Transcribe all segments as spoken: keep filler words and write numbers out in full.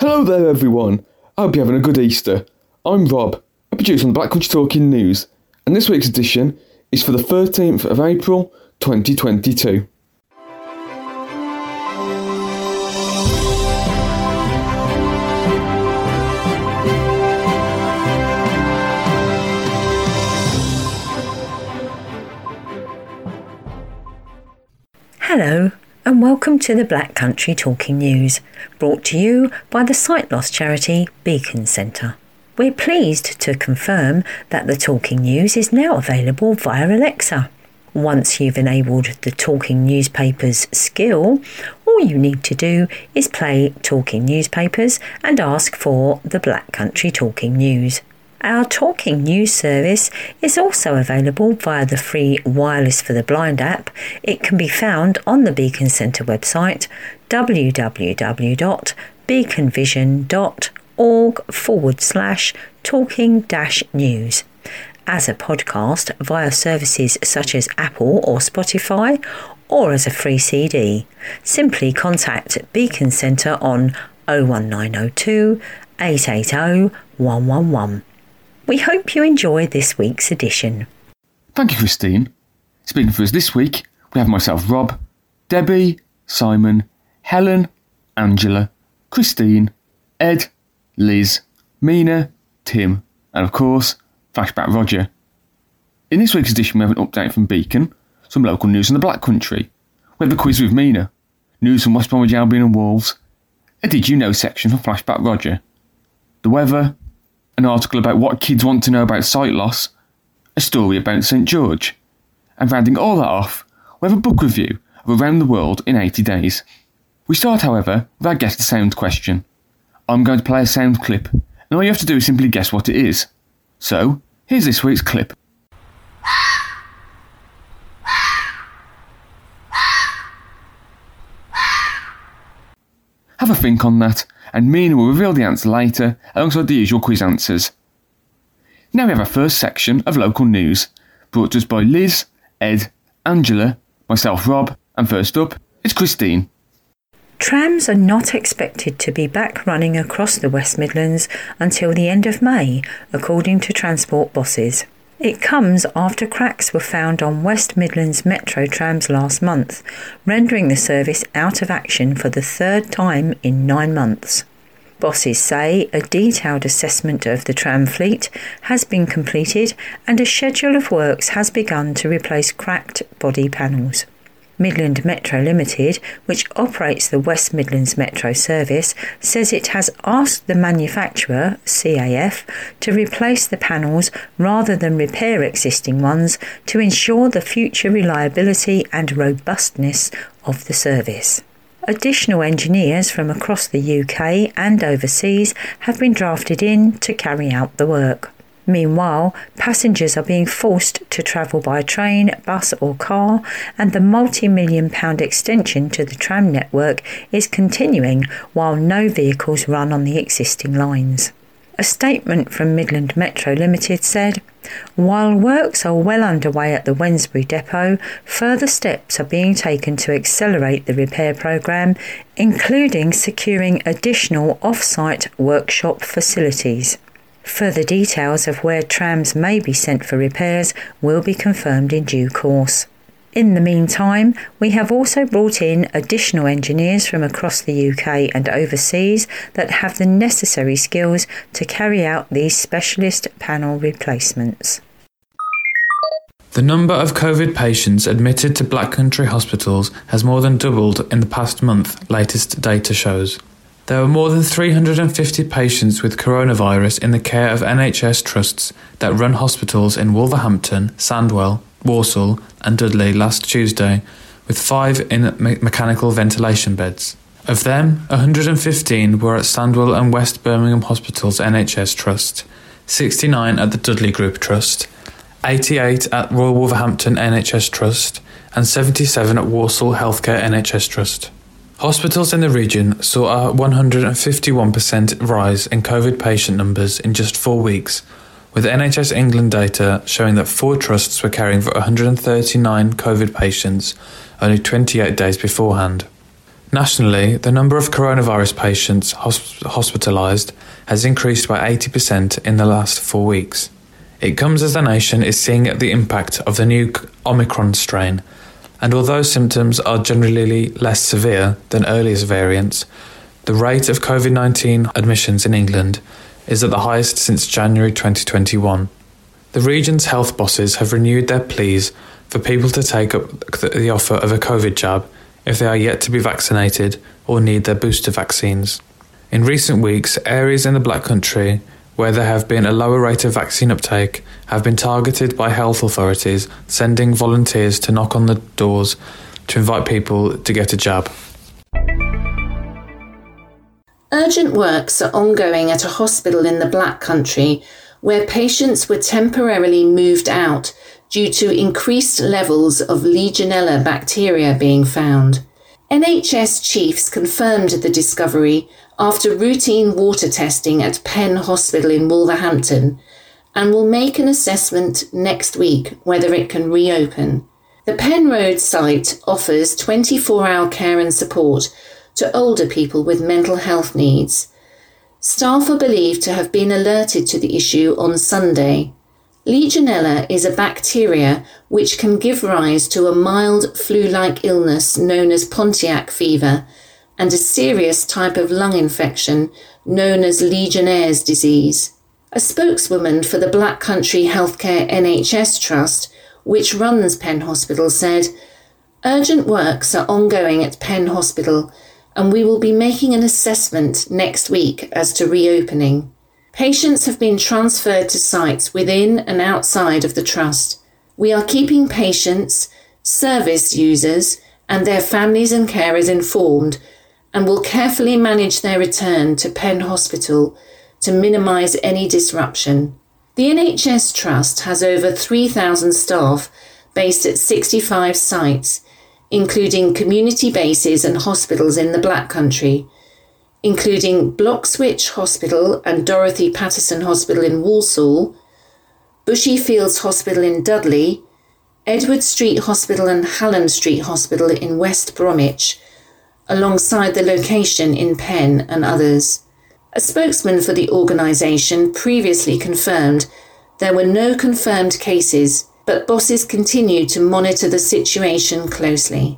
Hello there everyone, I hope you're having a good Easter. I'm Rob, a producer on the Black Country Talking News, and this week's edition is for the thirteenth of April twenty twenty-two. Hello and welcome to the Black Country Talking News, brought to you by the sight loss charity Beacon Centre. We're pleased to confirm that the Talking News is now available via Alexa. Once you've enabled the Talking Newspapers skill, all you need to do is play Talking Newspapers and ask for the Black Country Talking News. Our Talking News service is also available via the free Wireless for the Blind app. It can be found on the Beacon Centre website, www.beaconvision.org forward slash talking dash news. As a podcast via services such as Apple or Spotify, or as a free C D. Simply contact Beacon Centre on oh one nine oh two, eight eight oh, one one one. We hope you enjoy this week's edition. Thank you, Christine. Speaking for us this week, we have myself, Rob, Debbie, Simon, Helen, Angela, Christine, Ed, Liz, Mina, Tim, and of course, Flashback Roger. In this week's edition, we have an update from Beacon, some local news in the Black Country. We have the quiz with Mina, news from West Bromwich Albion and Wolves, a Did You Know section from Flashback Roger, the weather, an article about what kids want to know about sight loss, a story about St George, and rounding all that off, we have a book review of Around the World in eighty days. We start, however, with our Guess the Sound question. I'm going to play a sound clip, and all you have to do is simply guess what it is. So, here's this week's clip. Have a think on that, and Mina will reveal the answer later alongside the usual quiz answers. Now we have our first section of local news, brought to us by Liz, Ed, Angela, myself Rob, and first up, it's Christine. Trams are not expected to be back running across the West Midlands until the end of May, according to transport bosses. It comes after cracks were found on West Midlands Metro trams last month, rendering the service out of action for the third time in nine months. Bosses say a detailed assessment of the tram fleet has been completed and a schedule of works has begun to replace cracked body panels. Midland Metro Limited, which operates the West Midlands Metro service, says it has asked the manufacturer, C A F, to replace the panels rather than repair existing ones to ensure the future reliability and robustness of the service. Additional engineers from across the U K and overseas have been drafted in to carry out the work. Meanwhile, passengers are being forced to travel by train, bus or car, and the multi-million pound extension to the tram network is continuing while no vehicles run on the existing lines. A statement from Midland Metro Limited said, "While works are well underway at the Wednesbury depot, further steps are being taken to accelerate the repair programme, including securing additional off-site workshop facilities. Further details of where trams may be sent for repairs will be confirmed in due course." In the meantime, we have also brought in additional engineers from across the U K and overseas that have the necessary skills to carry out these specialist panel replacements. The number of COVID patients admitted to Black Country hospitals has more than doubled in the past month, latest data shows. There were more than three hundred fifty patients with coronavirus in the care of N H S trusts that run hospitals in Wolverhampton, Sandwell, Walsall and Dudley last Tuesday, with five in me- mechanical ventilation beds. Of them, one hundred fifteen were at Sandwell and West Birmingham Hospitals N H S Trust, sixty-nine at the Dudley Group Trust, eighty-eight at Royal Wolverhampton N H S Trust and seventy-seven at Walsall Healthcare N H S Trust. Hospitals in the region saw a one hundred fifty-one percent rise in COVID patient numbers in just four weeks, with N H S England data showing that four trusts were caring for one hundred thirty-nine COVID patients only twenty-eight days beforehand. Nationally, the number of coronavirus patients hosp- hospitalised has increased by eighty percent in the last four weeks. It comes as the nation is seeing the impact of the new Omicron strain, and although symptoms are generally less severe than earlier variants, the rate of COVID nineteen admissions in England is at the highest since January twenty twenty-one. The region's health bosses have renewed their pleas for people to take up the offer of a COVID jab if they are yet to be vaccinated or need their booster vaccines. In recent weeks, areas in the Black Country where there have been a lower rate of vaccine uptake have been targeted by health authorities, sending volunteers to knock on the doors to invite people to get a jab. Urgent works are ongoing at a hospital in the Black Country where patients were temporarily moved out due to increased levels of Legionella bacteria being found. N H S chiefs confirmed the discovery after routine water testing at Penn Hospital in Wolverhampton and will make an assessment next week whether it can reopen. The Penn Road site offers twenty-four hour care and support to older people with mental health needs. Staff are believed to have been alerted to the issue on Sunday. Legionella is a bacteria which can give rise to a mild flu-like illness known as Pontiac fever and a serious type of lung infection known as Legionnaire's disease. A spokeswoman for the Black Country Healthcare N H S Trust, which runs Penn Hospital, said, "Urgent works are ongoing at Penn Hospital and we will be making an assessment next week as to reopening. Patients have been transferred to sites within and outside of the trust. We are keeping patients, service users, and their families and carers informed and will carefully manage their return to Penn Hospital to minimise any disruption." The N H S Trust has over three thousand staff based at sixty-five sites, including community bases and hospitals in the Black Country, including Bloxwich Hospital and Dorothy Patterson Hospital in Walsall, Bushy Fields Hospital in Dudley, Edward Street Hospital and Hallam Street Hospital in West Bromwich, alongside the location in Penn and others. A spokesman for the organisation previously confirmed there were no confirmed cases, but bosses continue to monitor the situation closely.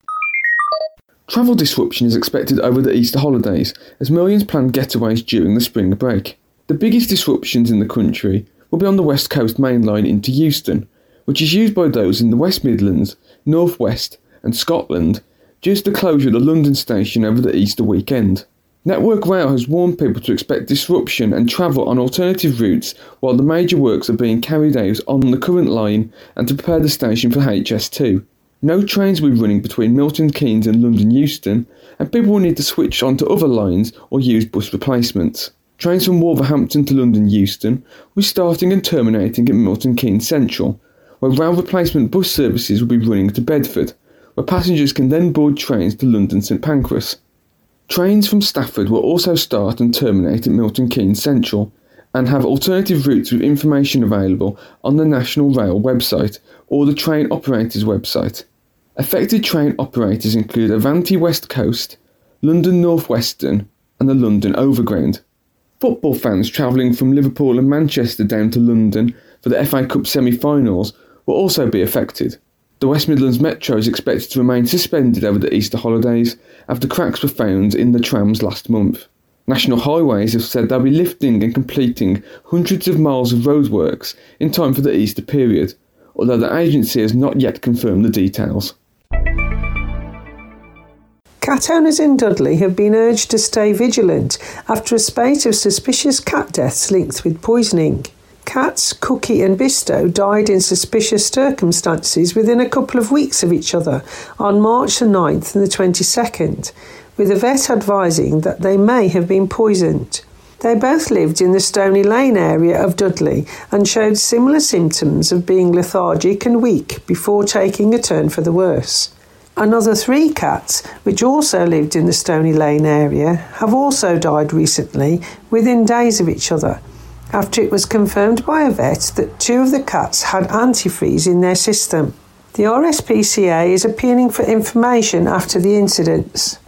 Travel disruption is expected over the Easter holidays as millions plan getaways during the spring break. The biggest disruptions in the country will be on the West Coast main line into Euston, which is used by those in the West Midlands, North West and Scotland due to the closure of the London station over the Easter weekend. Network Rail has warned people to expect disruption and travel on alternative routes while the major works are being carried out on the current line and to prepare the station for H S two. No trains will be running between Milton Keynes and London Euston, and people will need to switch onto other lines or use bus replacements. Trains from Wolverhampton to London Euston will be starting and terminating at Milton Keynes Central, where rail replacement bus services will be running to Bedford, where passengers can then board trains to London St Pancras. Trains from Stafford will also start and terminate at Milton Keynes Central, and have alternative routes with information available on the National Rail website or the train operator's website. Affected train operators include Avanti West Coast, London North Western and the London Overground. Football fans travelling from Liverpool and Manchester down to London for the F A Cup semi-finals will also be affected. The West Midlands Metro is expected to remain suspended over the Easter holidays after cracks were found in the trams last month. National Highways have said they'll be lifting and completing hundreds of miles of roadworks in time for the Easter period, although the agency has not yet confirmed the details. Cat owners in Dudley have been urged to stay vigilant after a spate of suspicious cat deaths linked with poisoning. Cats Cookie and Bisto died in suspicious circumstances within a couple of weeks of each other on March the ninth and the twenty-second, with a vet advising that they may have been poisoned. They both lived in the Stony Lane area of Dudley and showed similar symptoms of being lethargic and weak before taking a turn for the worse. Another three cats, which also lived in the Stony Lane area, have also died recently within days of each other, after it was confirmed by a vet that two of the cats had antifreeze in their system. The R S P C A is appealing for information after the incidents.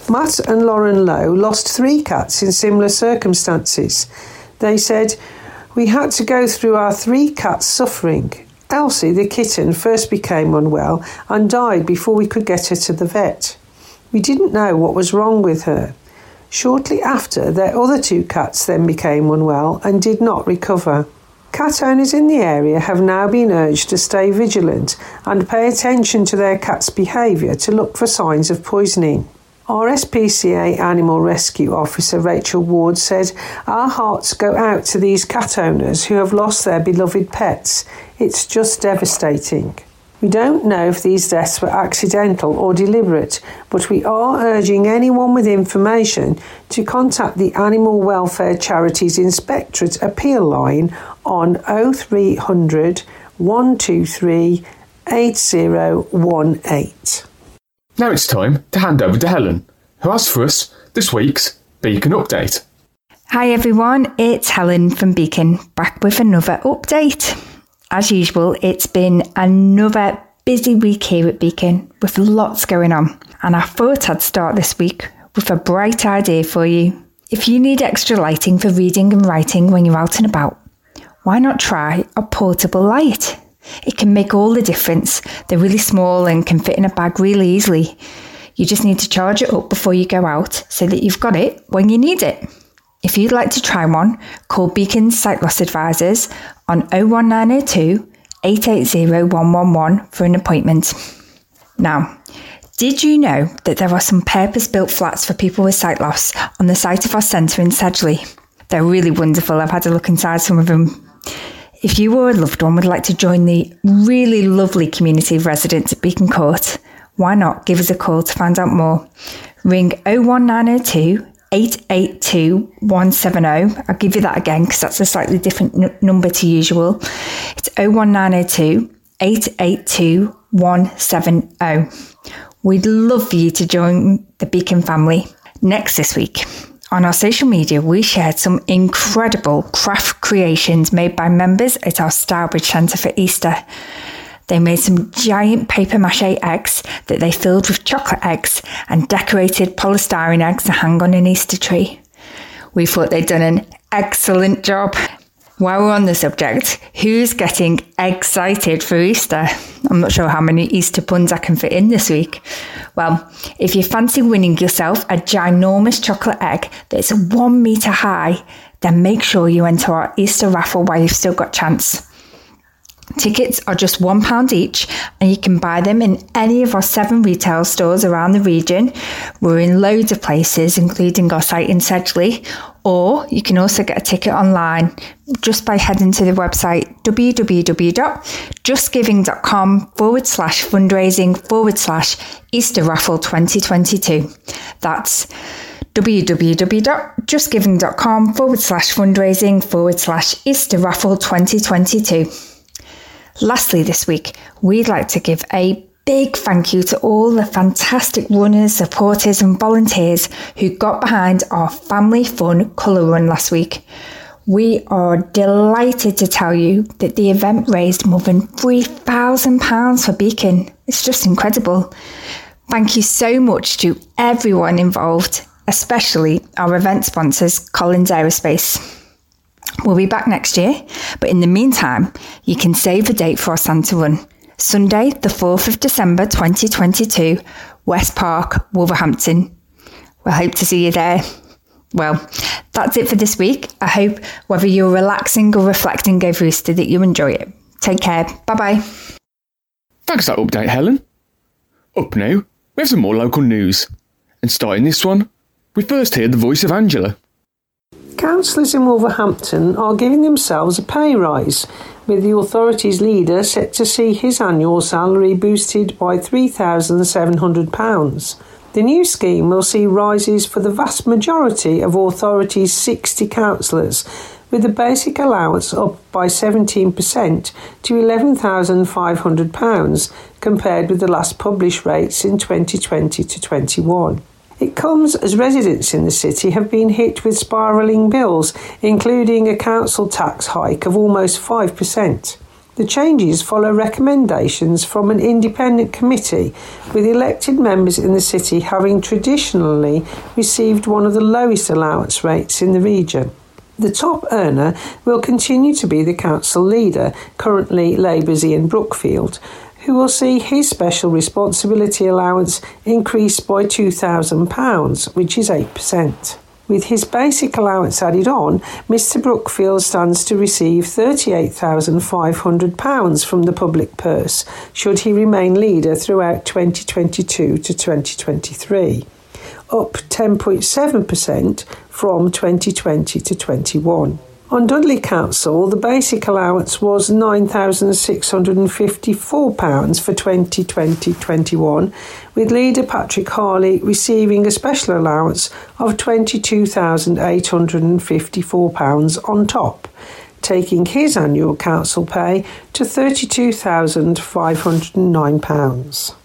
Matt and Lauren Lowe lost three cats in similar circumstances. They said, "We had to go through our three cats suffering. Elsie, the kitten, first became unwell and died before we could get her to the vet. We didn't know what was wrong with her. Shortly after, their other two cats then became unwell and did not recover." Cat owners in the area have now been urged to stay vigilant and pay attention to their cat's behaviour to look for signs of poisoning. R S P C A Animal Rescue Officer Rachel Ward said, "Our hearts go out to these cat owners who have lost their beloved pets. It's just devastating. We don't know if these deaths were accidental or deliberate, but we are urging anyone with information to contact the Animal Welfare Charities Inspectorate appeal line on oh three hundred, one two three, eight oh one eight. Now it's time to hand over to Helen, who has for us this week's Beacon Update. Hi everyone, it's Helen from Beacon, back with another update. As usual, it's been another busy week here at Beacon with lots going on, and I thought I'd start this week with a bright idea for you. If you need extra lighting for reading and writing when you're out and about, why not try a portable light? It can make all the difference. They're really small and can fit in a bag really easily. You just need to charge it up before you go out so that you've got it when you need it. If you'd like to try one, call Beacon's Sight Loss Advisors on oh one nine oh two, eight eight oh, one one one for an appointment. Now, did you know that there are some purpose-built flats for people with sight loss on the site of our centre in Sedgley? They're really wonderful. I've had a look inside some of them. If you or a loved one would like to join the really lovely community of residents at Beacon Court, why not give us a call to find out more? Ring oh one nine oh two, eight eight two, one seven oh. I'll give you that again because that's a slightly different n- number to usual. It's oh one nine oh two, eight eight two, one seven oh. We'd love for you to join the Beacon family. Next this week, on our social media, we shared some incredible craft creations made by members at our Stourbridge Centre for Easter. They made some giant paper mache eggs that they filled with chocolate eggs and decorated polystyrene eggs to hang on an Easter tree. We thought they'd done an excellent job. While we're on the subject, who's getting excited for Easter? I'm not sure how many Easter puns I can fit in this week. Well, if you fancy winning yourself a ginormous chocolate egg that's one metre high, then make sure you enter our Easter raffle while you've still got chance. Tickets are just one pound each, and you can buy them in any of our seven retail stores around the region. We're in loads of places, including our site in Sedgley, or you can also get a ticket online just by heading to the website www.justgiving.com forward slash fundraising forward slash Easter Raffle twenty twenty-two. That's www.justgiving.com forward slash fundraising forward slash Easter Raffle twenty twenty-two. Lastly this week, we'd like to give a big thank you to all the fantastic runners, supporters and volunteers who got behind our Family Fun Colour Run last week. We are delighted to tell you that the event raised more than three thousand pounds for Beacon. It's just incredible. Thank you so much to everyone involved, especially our event sponsors, Collins Aerospace. We'll be back next year, but in the meantime, you can save a date for our Santa Run. Sunday, the fourth of December twenty twenty-two, West Park, Wolverhampton. We'll hope to see you there. Well, that's it for this week. I hope whether you're relaxing or reflecting over Easter that you enjoy it. Take care. Bye-bye. Thanks for that update, Helen. Up now, we have some more local news. And starting this one, we first hear the voice of Angela. Councillors in Wolverhampton are giving themselves a pay rise, with the authority's leader set to see his annual salary boosted by three thousand seven hundred pounds. The new scheme will see rises for the vast majority of authority's sixty councillors, with the basic allowance up by seventeen percent to eleven thousand five hundred pounds, compared with the last published rates in twenty twenty to twenty-one. It comes as residents in the city have been hit with spiralling bills, including a council tax hike of almost five percent. The changes follow recommendations from an independent committee, with elected members in the city having traditionally received one of the lowest allowance rates in the region. The top earner will continue to be the council leader, currently Labour's Ian Brookfield, who will see his special responsibility allowance increase by two thousand pounds, which is eight percent. With his basic allowance added on, Mr Brookfield stands to receive thirty-eight thousand five hundred pounds from the public purse, should he remain leader throughout twenty twenty-two to twenty twenty-three, up ten point seven percent from twenty twenty to twenty-one. On Dudley Council, the basic allowance was nine thousand six hundred fifty-four pounds for twenty twenty to twenty-one, with leader Patrick Harley receiving a special allowance of twenty-two thousand eight hundred fifty-four pounds on top, taking his annual council pay to thirty-two thousand five hundred nine pounds.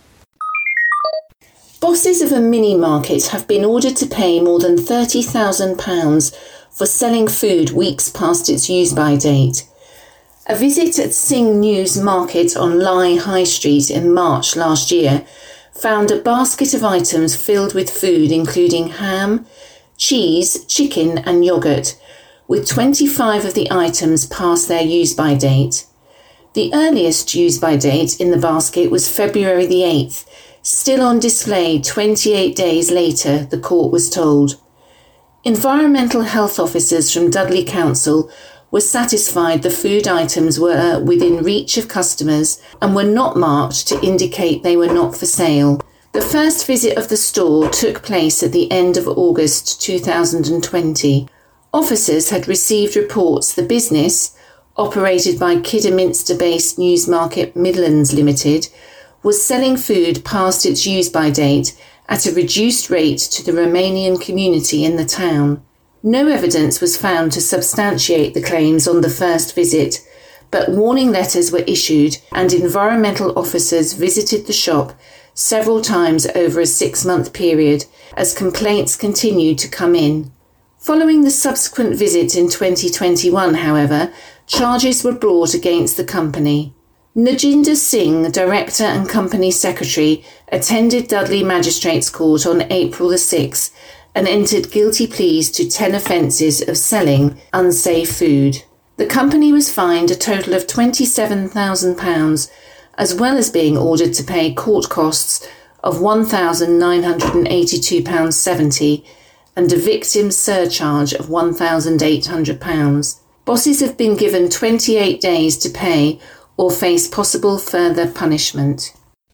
Bosses of a mini market have been ordered to pay more than thirty thousand pounds for selling food weeks past its use-by date. A visit at Sing News Market on Lye High Street in March last year found a basket of items filled with food including ham, cheese, chicken and yoghurt, with twenty-five of the items past their use-by date. The earliest use-by date in the basket was February the eighth, still on display twenty-eight days later, the court was told. Environmental health officers from Dudley Council were satisfied the food items were within reach of customers and were not marked to indicate they were not for sale. The first visit of the store took place at the end of August two thousand twenty. Officers had received reports the business, operated by Kidderminster-based Newsmarket Midlands Limited, was selling food past its use-by date at a reduced rate to the Romanian community in the town. No evidence was found to substantiate the claims on the first visit, but warning letters were issued and environmental officers visited the shop several times over a six-month period as complaints continued to come in. Following the subsequent visit in twenty twenty-one, however, charges were brought against the company. Najinder Singh, Director and Company Secretary, attended Dudley Magistrates Court on April the sixth and entered guilty pleas to ten offences of selling unsafe food. The company was fined a total of twenty-seven thousand pounds, as well as being ordered to pay court costs of one thousand nine hundred eighty-two pounds seventy and a victim surcharge of one thousand eight hundred pounds. Bosses have been given twenty-eight days to pay or face possible further punishment.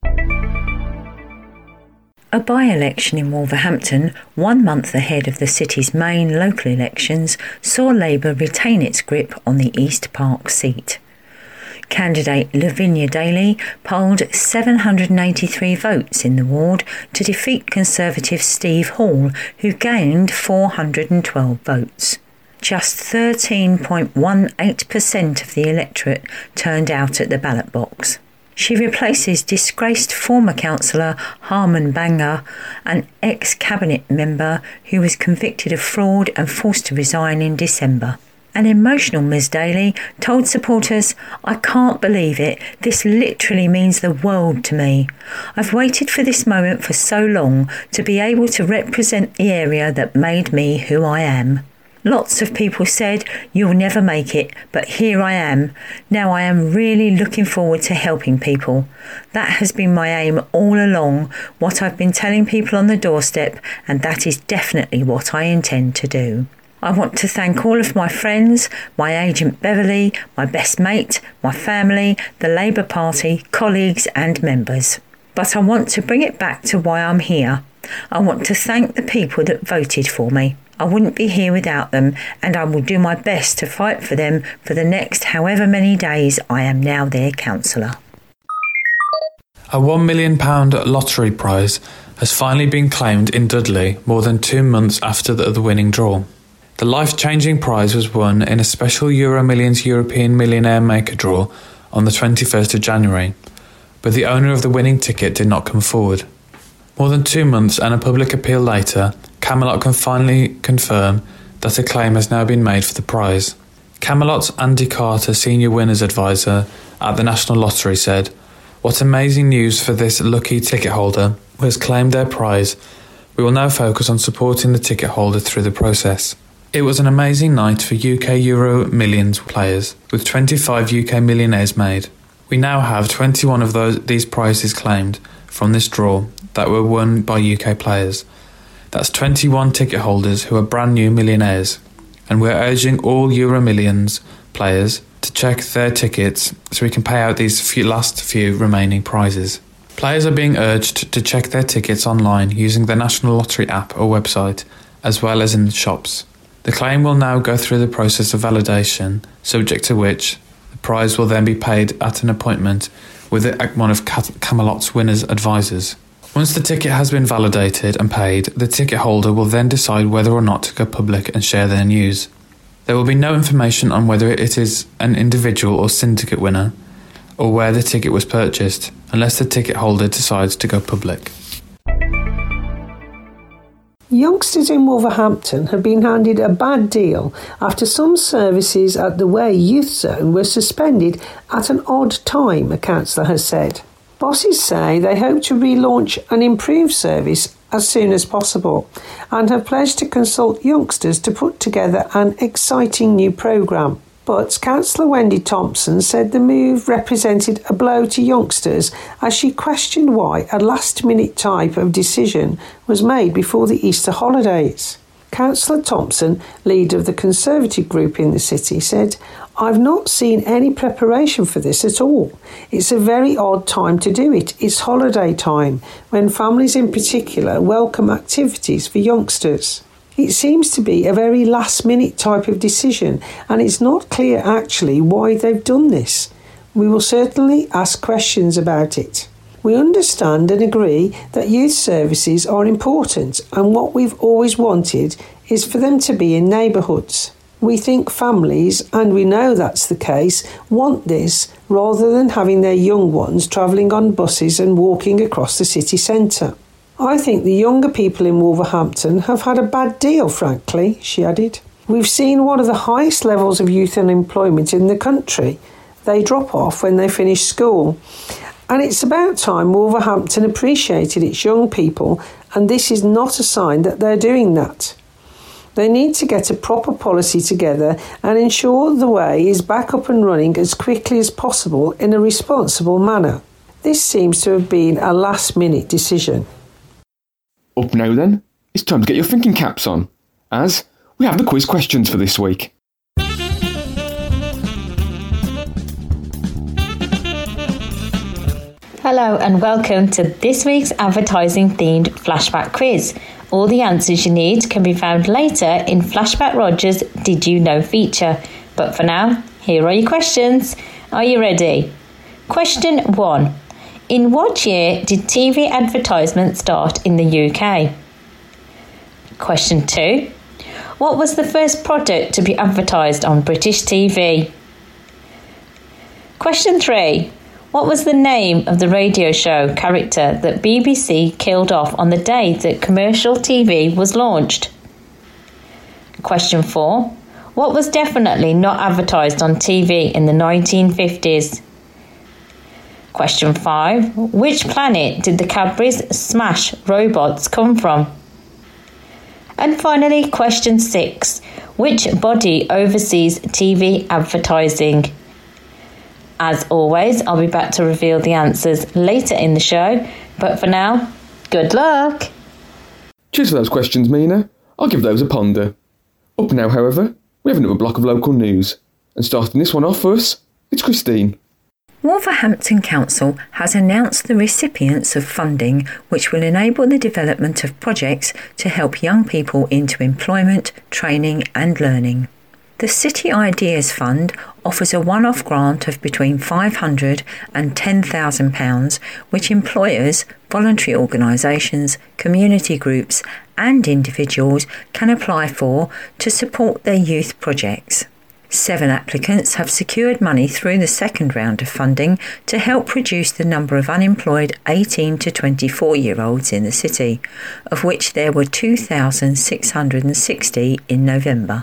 A by-election in Wolverhampton, one month ahead of the city's main local elections, saw Labour retain its grip on the East Park seat. Candidate Lavinia Daly polled seven hundred eighty-three votes in the ward to defeat Conservative Steve Hall, who gained four hundred twelve votes. Just thirteen point one eight percent of the electorate turned out at the ballot box. She replaces disgraced former councillor Harman Banga, an ex-cabinet member who was convicted of fraud and forced to resign in December. An emotional Miz Daly told supporters, "I can't believe it. This literally means the world to me. I've waited for this moment for so long to be able to represent the area that made me who I am. Lots of people said, you'll never make it, but here I am. Now I am really looking forward to helping people. That has been my aim all along, what I've been telling people on the doorstep, and that is definitely what I intend to do. I want to thank all of my friends, my agent Beverly, my best mate, my family, the Labour Party, colleagues and members. But I want to bring it back to why I'm here. I want to thank the people that voted for me. I wouldn't be here without them, and I will do my best to fight for them for the next however many days I am now their councillor." A one million pounds lottery prize has finally been claimed in Dudley more than two months after the, the winning draw. The life-changing prize was won in a special Euro Millions European Millionaire Maker draw on the twenty-first of January, but the owner of the winning ticket did not come forward. More than two months and a public appeal later, Camelot can finally confirm that a claim has now been made for the prize. Camelot's Andy Carter, Senior Winners Advisor at the National Lottery, said, "What amazing news for this lucky ticket holder who has claimed their prize. We will now focus on supporting the ticket holder through the process." It was an amazing night for U K Euro Millions players, with twenty-five U K millionaires made. We now have twenty-one of those these prizes claimed from this draw that were won by U K players. That's twenty-one ticket holders who are brand new millionaires, and we're urging all Euro Millions players to check their tickets so we can pay out these few last few remaining prizes. Players are being urged to check their tickets online using the National Lottery app or website, as well as in the shops. The claim will now go through the process of validation, subject to which the prize will then be paid at an appointment with one of Camelot's winners' advisors. Once the ticket has been validated and paid, the ticket holder will then decide whether or not to go public and share their news. There will be no information on whether it is an individual or syndicate winner, or where the ticket was purchased, unless the ticket holder decides to go public. Youngsters in Wolverhampton have been handed a bad deal after some services at the Way Youth Zone were suspended at an odd time, a councillor has said. Bosses say they hope to relaunch an improved service as soon as possible and have pledged to consult youngsters to put together an exciting new programme. But Councillor Wendy Thompson said the move represented a blow to youngsters as she questioned why a last-minute type of decision was made before the Easter holidays. Councillor Thompson, leader of the Conservative group in the city, said, "I've not seen any preparation for this at all. It's a very odd time to do it. It's holiday time, when families in particular welcome activities for youngsters. It seems to be a very last-minute type of decision, and it's not clear actually why they've done this. We will certainly ask questions about it. We understand and agree that youth services are important, and what we've always wanted is for them to be in neighbourhoods. We think families, and we know that's the case, want this rather than having their young ones travelling on buses and walking across the city centre. I think the younger people in Wolverhampton have had a bad deal, frankly," she added. "We've seen one of the highest levels of youth unemployment in the country. They drop off when they finish school. And it's about time Wolverhampton appreciated its young people, and this is not a sign that they're doing that. They need to get a proper policy together and ensure the Way is back up and running as quickly as possible in a responsible manner. This seems to have been a last-minute decision." Up now then, it's time to get your thinking caps on, as we have the quiz questions for this week. Hello and welcome to this week's advertising-themed Flashback quiz. All the answers you need can be found later in Flashback Roger's Did You Know feature. But for now, here are your questions. Are you ready? Question one. In what year did T V advertisement start in the U K? Question two. What was the first product to be advertised on British T V? Question three. What was the name of the radio show character that B B C killed off on the day that commercial T V was launched? Question four. What was definitely not advertised on T V in the nineteen fifties? Question five. Which planet did the Cadbury's Smash robots come from? And finally, question six. Which body oversees T V advertising? As always, I'll be back to reveal the answers later in the show, but for now, good luck! Cheers for those questions, Mina. I'll give those a ponder. Up now, however, we have another block of local news, and starting this one off for us, it's Christine. Wolverhampton Council has announced the recipients of funding which will enable the development of projects to help young people into employment, training and learning. The City Ideas Fund offers a one-off grant of between five hundred pounds and ten thousand pounds which employers, voluntary organisations, community groups and individuals can apply for to support their youth projects. Seven applicants have secured money through the second round of funding to help reduce the number of unemployed eighteen to twenty-four-year-olds in the city, of which there were two thousand six hundred sixty in November.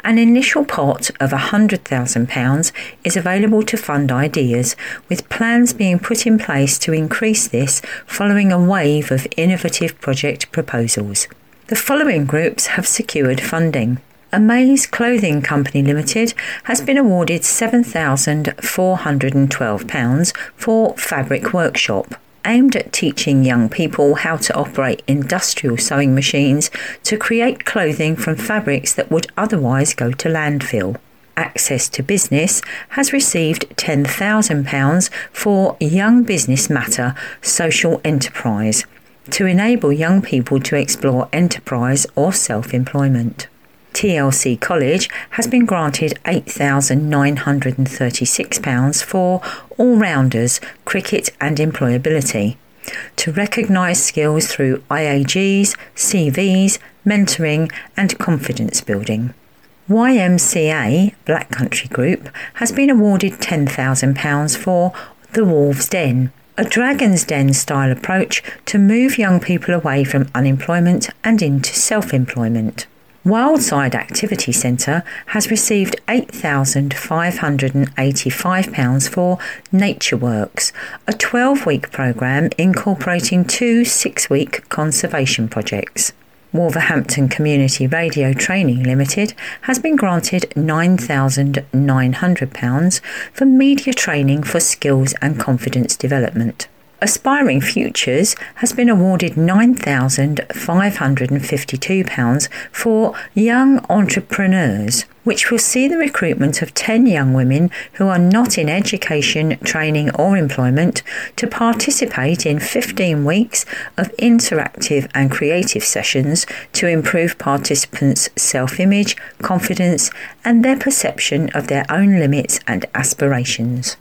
An initial pot of one hundred thousand pounds is available to fund ideas, with plans being put in place to increase this following a wave of innovative project proposals. The following groups have secured funding. Amaze Clothing Company Limited has been awarded seven thousand four hundred twelve pounds for Fabric Workshop, aimed at teaching young people how to operate industrial sewing machines to create clothing from fabrics that would otherwise go to landfill. Access to Business has received ten thousand pounds for Young Business Matter Social Enterprise, to enable young people to explore enterprise or self-employment. T L C College has been granted eight thousand nine hundred thirty-six pounds for All-Rounders, Cricket and Employability, to recognise skills through I A Gs, C Vs, mentoring and confidence building. Y M C A Black Country Group has been awarded ten thousand pounds for The Wolves' Den, a Dragon's Den style approach to move young people away from unemployment and into self-employment. Wildside Activity Centre has received eight thousand five hundred eighty-five pounds for Nature Works, a twelve-week programme incorporating two six-week conservation projects. Wolverhampton Community Radio Training Limited has been granted nine thousand nine hundred pounds for media training for skills and confidence development. Aspiring Futures has been awarded nine thousand five hundred fifty-two pounds for Young Entrepreneurs, which will see the recruitment of ten young women who are not in education, training or employment to participate in fifteen weeks of interactive and creative sessions to improve participants' self-image, confidence and their perception of their own limits and aspirations.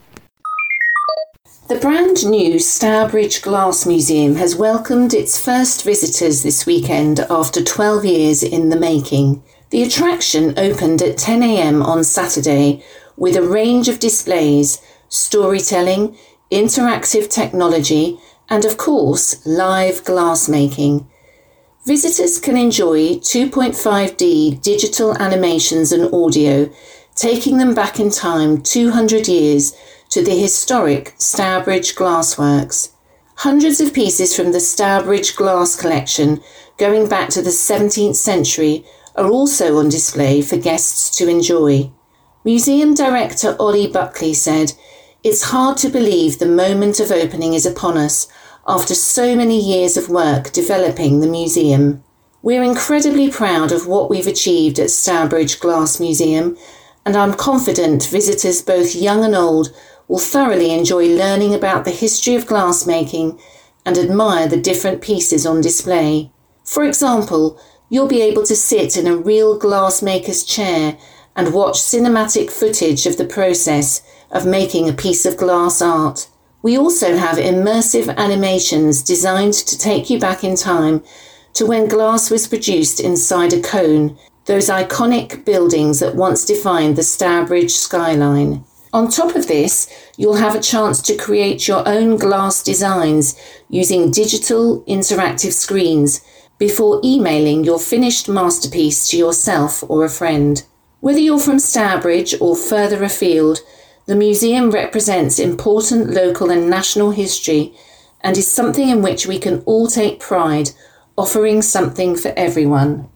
The brand new Stourbridge Glass Museum has welcomed its first visitors this weekend after twelve years in the making. The attraction opened at ten a m on Saturday with a range of displays, storytelling, interactive technology and of course live glassmaking. Visitors can enjoy two point five D digital animations and audio, taking them back in time two hundred years to the historic Stourbridge Glassworks. Hundreds of pieces from the Stourbridge Glass collection, going back to the seventeenth century, are also on display for guests to enjoy. Museum Director Ollie Buckley said, "It's hard to believe the moment of opening is upon us after so many years of work developing the museum. We're incredibly proud of what we've achieved at Stourbridge Glass Museum, and I'm confident visitors both young and old will thoroughly enjoy learning about the history of glassmaking and admire the different pieces on display. For example, you'll be able to sit in a real glassmaker's chair and watch cinematic footage of the process of making a piece of glass art. We also have immersive animations designed to take you back in time to when glass was produced inside a cone, those iconic buildings that once defined the Stourbridge skyline. On top of this, you'll have a chance to create your own glass designs using digital interactive screens before emailing your finished masterpiece to yourself or a friend. Whether you're from Stourbridge or further afield, the museum represents important local and national history and is something in which we can all take pride, offering something for everyone.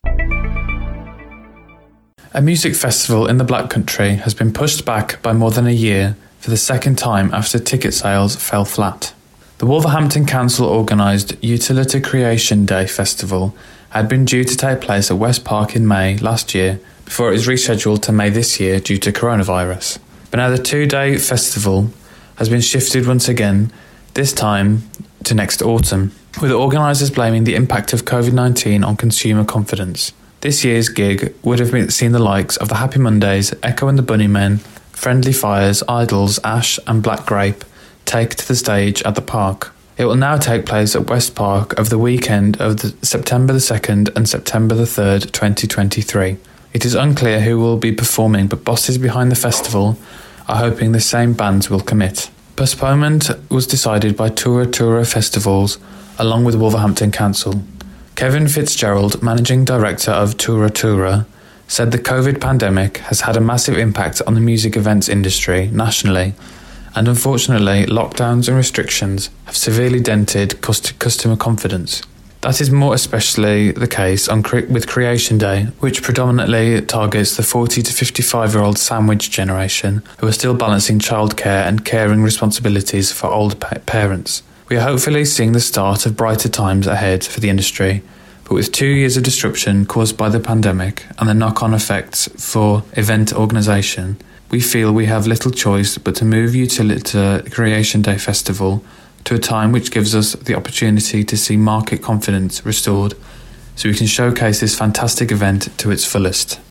A music festival in the Black Country has been pushed back by more than a year for the second time after ticket sales fell flat. The Wolverhampton Council organised Utility Creation Day Festival had been due to take place at West Park in May last year before it was rescheduled to May this year due to coronavirus. But now the two-day festival has been shifted once again, this time to next autumn, with organisers blaming the impact of covid nineteen on consumer confidence. This year's gig would have been, seen the likes of the Happy Mondays, Echo and the Bunnymen, Friendly Fires, Idols, Ash and Black Grape take to the stage at the park. It will now take place at West Park over the weekend of the September the second and September the third, twenty twenty-three. It is unclear who will be performing, but bosses behind the festival are hoping the same bands will commit. Postponement was decided by Tura Tura Festivals along with Wolverhampton Council. Kevin Fitzgerald, Managing Director of Tura Tura, said the COVID pandemic has had a massive impact on the music events industry nationally, and unfortunately lockdowns and restrictions have severely dented cust- customer confidence. That is more especially the case on cre- with Creation Day, which predominantly targets the forty to fifty-five-year-old sandwich generation who are still balancing childcare and caring responsibilities for older pa- parents. We are hopefully seeing the start of brighter times ahead for the industry, but with two years of disruption caused by the pandemic and the knock-on effects for event organisation, we feel we have little choice but to move Utilita Creation Day Festival to a time which gives us the opportunity to see market confidence restored so we can showcase this fantastic event to its fullest.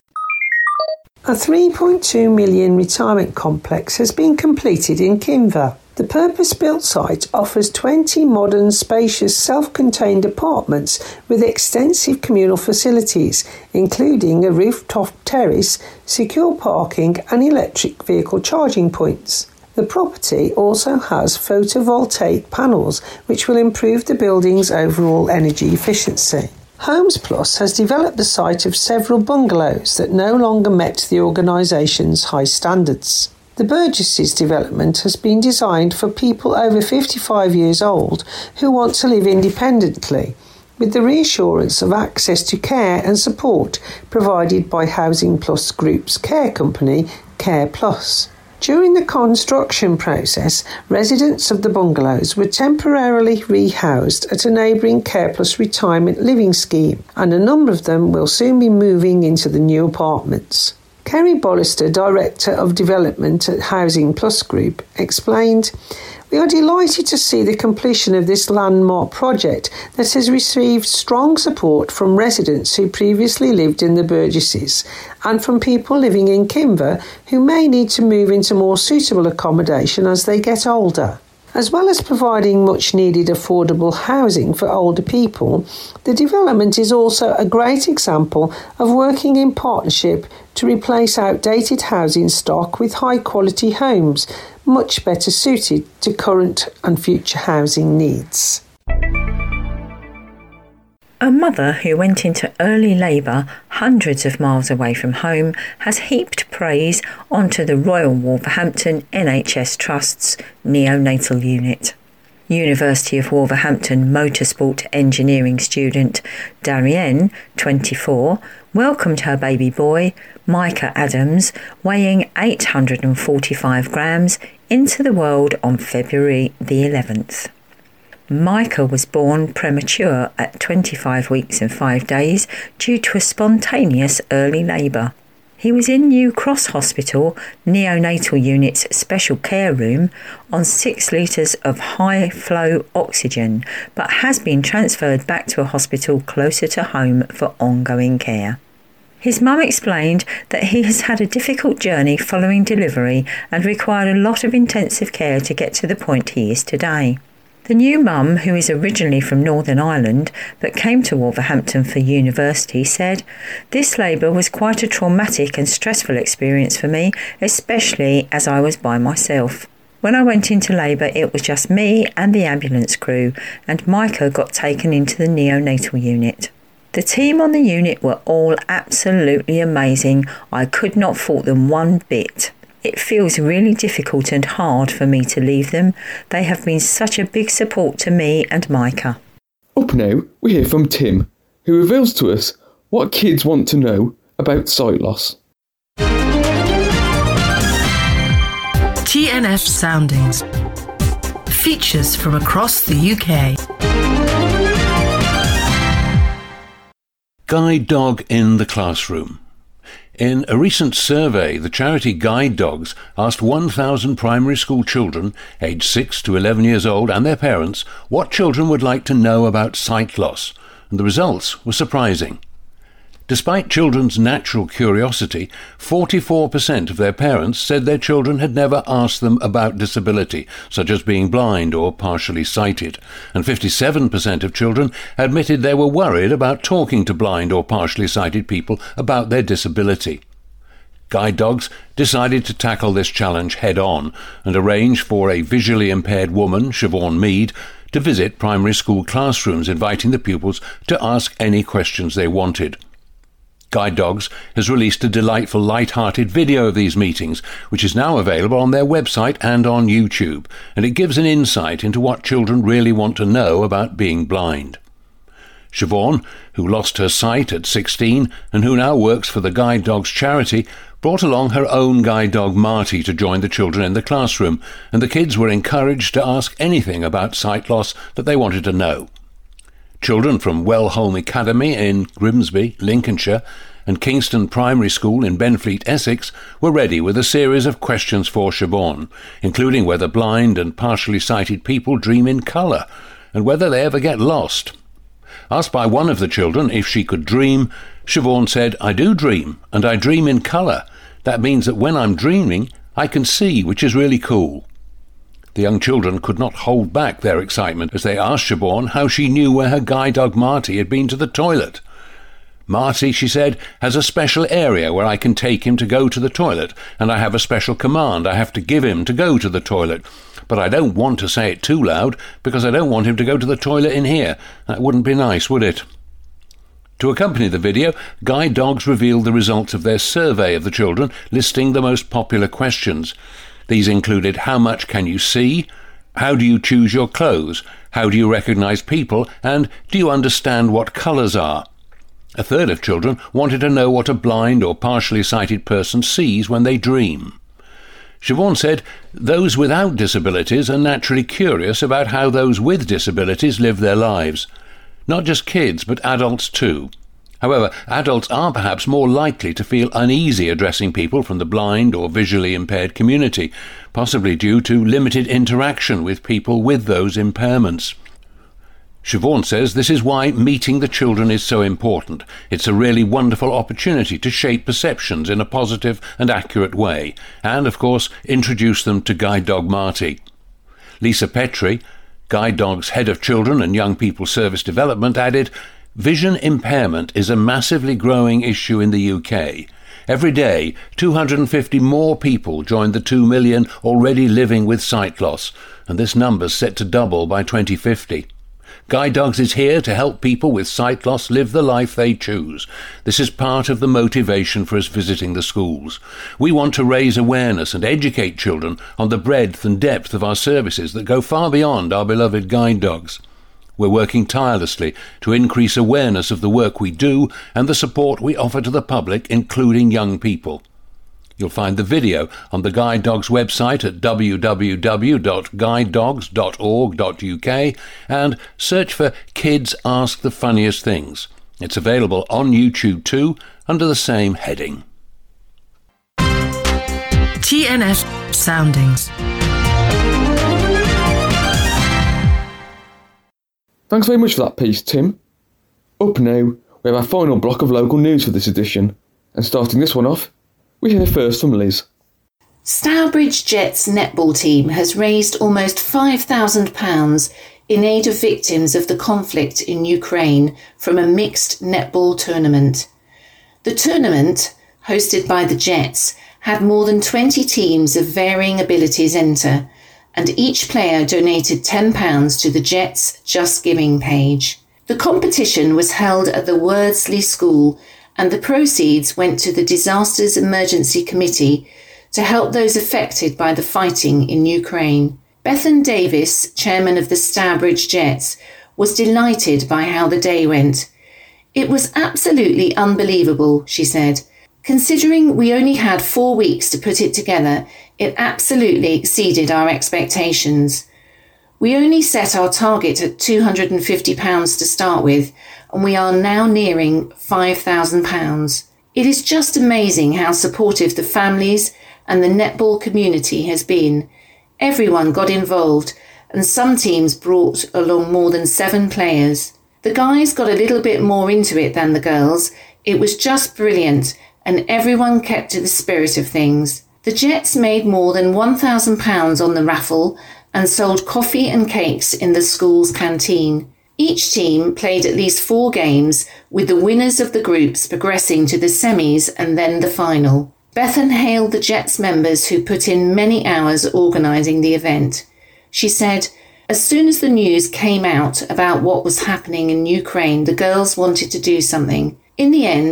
A three point two million retirement complex has been completed in Kinver. The purpose-built site offers twenty modern, spacious, self-contained apartments with extensive communal facilities, including a rooftop terrace, secure parking and electric vehicle charging points. The property also has photovoltaic panels which will improve the building's overall energy efficiency. Homes Plus has developed the site of several bungalows that no longer met the organisation's high standards. The Burgesses development has been designed for people over fifty-five years old who want to live independently, with the reassurance of access to care and support provided by Housing Plus Group's care company, Care Plus. During the construction process, residents of the bungalows were temporarily rehoused at a neighbouring Care Plus retirement living scheme, and a number of them will soon be moving into the new apartments. Kerry Bollister, Director of Development at Housing Plus Group, explained, "We are delighted to see the completion of this landmark project that has received strong support from residents who previously lived in the Burgesses and from people living in Kinver who may need to move into more suitable accommodation as they get older. As well as providing much-needed affordable housing for older people, the development is also a great example of working in partnership to replace outdated housing stock with high-quality homes, much better suited to current and future housing needs." A mother who went into early labour hundreds of miles away from home has heaped praise onto the Royal Wolverhampton N H S Trust's neonatal unit. University of Wolverhampton motorsport engineering student Darienne, twenty-four, welcomed her baby boy, Micah Adams, weighing eight hundred forty-five grams, into the world on February the eleventh. Micah was born premature at twenty-five weeks and five days due to a spontaneous early labour. He was in New Cross Hospital neonatal unit's special care room on six litres of high-flow oxygen, but has been transferred back to a hospital closer to home for ongoing care. His mum explained that he has had a difficult journey following delivery and required a lot of intensive care to get to the point he is today. The new mum, who is originally from Northern Ireland but came to Wolverhampton for university, said, "This labour was quite a traumatic and stressful experience for me, especially as I was by myself. When I went into labour, it was just me and the ambulance crew, and Micah got taken into the neonatal unit. The team on the unit were all absolutely amazing. I could not fault them one bit. It feels really difficult and hard for me to leave them. They have been such a big support to me and Micah." Up now, we hear from Tim, who reveals to us what kids want to know about sight loss. T N F Soundings. Features from across the U K. Guide dog in the classroom. In a recent survey, the charity Guide Dogs asked one thousand primary school children, aged six to eleven years old, and their parents, what children would like to know about sight loss, and the results were surprising. Despite children's natural curiosity, forty-four percent of their parents said their children had never asked them about disability, such as being blind or partially sighted, and fifty-seven percent of children admitted they were worried about talking to blind or partially sighted people about their disability. Guide Dogs decided to tackle this challenge head-on and arrange for a visually impaired woman, Siobhan Mead, to visit primary school classrooms, inviting the pupils to ask any questions they wanted. Guide Dogs has released a delightful light-hearted video of these meetings, which is now available on their website and on YouTube, and it gives an insight into what children really want to know about being blind. Siobhan, who lost her sight at sixteen and who now works for the Guide Dogs charity, brought along her own guide dog Marty to join the children in the classroom, and the kids were encouraged to ask anything about sight loss that they wanted to know. Children from Wellholme Academy in Grimsby, Lincolnshire, and Kingston Primary School in Benfleet, Essex, were ready with a series of questions for Siobhan, including whether blind and partially sighted people dream in colour, and whether they ever get lost. Asked by one of the children if she could dream, Siobhan said, "I do dream, and I dream in colour. That means that when I'm dreaming, I can see, which is really cool." The young children could not hold back their excitement as they asked Siobhan how she knew where her guide dog Marty had been to the toilet. "Marty," she said, "has a special area where I can take him to go to the toilet, and I have a special command I have to give him to go to the toilet. But I don't want to say it too loud, because I don't want him to go to the toilet in here. That wouldn't be nice, would it?" To accompany the video, Guide Dogs revealed the results of their survey of the children, listing the most popular questions. These included: how much can you see? How do you choose your clothes? How do you recognise people? And do you understand what colours are? A third of children wanted to know what a blind or partially sighted person sees when they dream. Siobhan said, "Those without disabilities are naturally curious about how those with disabilities live their lives. Not just kids, but adults too. However, adults are perhaps more likely to feel uneasy addressing people from the blind or visually impaired community, possibly due to limited interaction with people with those impairments." Siobhan says this is why meeting the children is so important. It's a really wonderful opportunity to shape perceptions in a positive and accurate way, and, of course, introduce them to Guide Dog Marty. Lisa Petrie, Guide Dog's Head of Children and Young People Service Development, added, "Vision impairment is a massively growing issue in the U K. Every day, two hundred fifty more people join the two million already living with sight loss, and this number's set to double by twenty fifty. Guide Dogs is here to help people with sight loss live the life they choose. This is part of the motivation for us visiting the schools. We want to raise awareness and educate children on the breadth and depth of our services that go far beyond our beloved Guide Dogs. We're working tirelessly to increase awareness of the work we do and the support we offer to the public, including young people." You'll find the video on the Guide Dogs website at w w w dot guide dogs dot org dot u k and search for Kids Ask the Funniest Things. It's available on YouTube too, under the same heading. T N F Soundings. Thanks very much for that piece, Tim. Up now, we have our final block of local news for this edition, and starting this one off, we hear first from Liz. Stourbridge Jets netball team has raised almost five thousand pounds in aid of victims of the conflict in Ukraine from a mixed netball tournament. The tournament, hosted by the Jets, had more than twenty teams of varying abilities enter, and each player donated ten pounds to the Jets' Just Giving page. The competition was held at the Wordsley School, and the proceeds went to the Disasters Emergency Committee to help those affected by the fighting in Ukraine. Bethan Davis, chairman of the Stourbridge Jets, was delighted by how the day went. "It was absolutely unbelievable," she said. "Considering we only had four weeks to put it together, it absolutely exceeded our expectations. We only set our target at two hundred fifty pounds to start with, and we are now nearing five thousand pounds. It is just amazing how supportive the families and the netball community has been. Everyone got involved, and some teams brought along more than seven players. The guys got a little bit more into it than the girls. It was just brilliant, and everyone kept to the spirit of things. The Jets made more than one thousand pounds on the raffle and sold coffee and cakes in the school's canteen. Each team played at least four games, with the winners of the groups progressing to the semis and then the final. Bethan hailed the Jets members who put in many hours organising the event. She said, "As soon as the news came out about what was happening in Ukraine, the girls wanted to do something. In the end,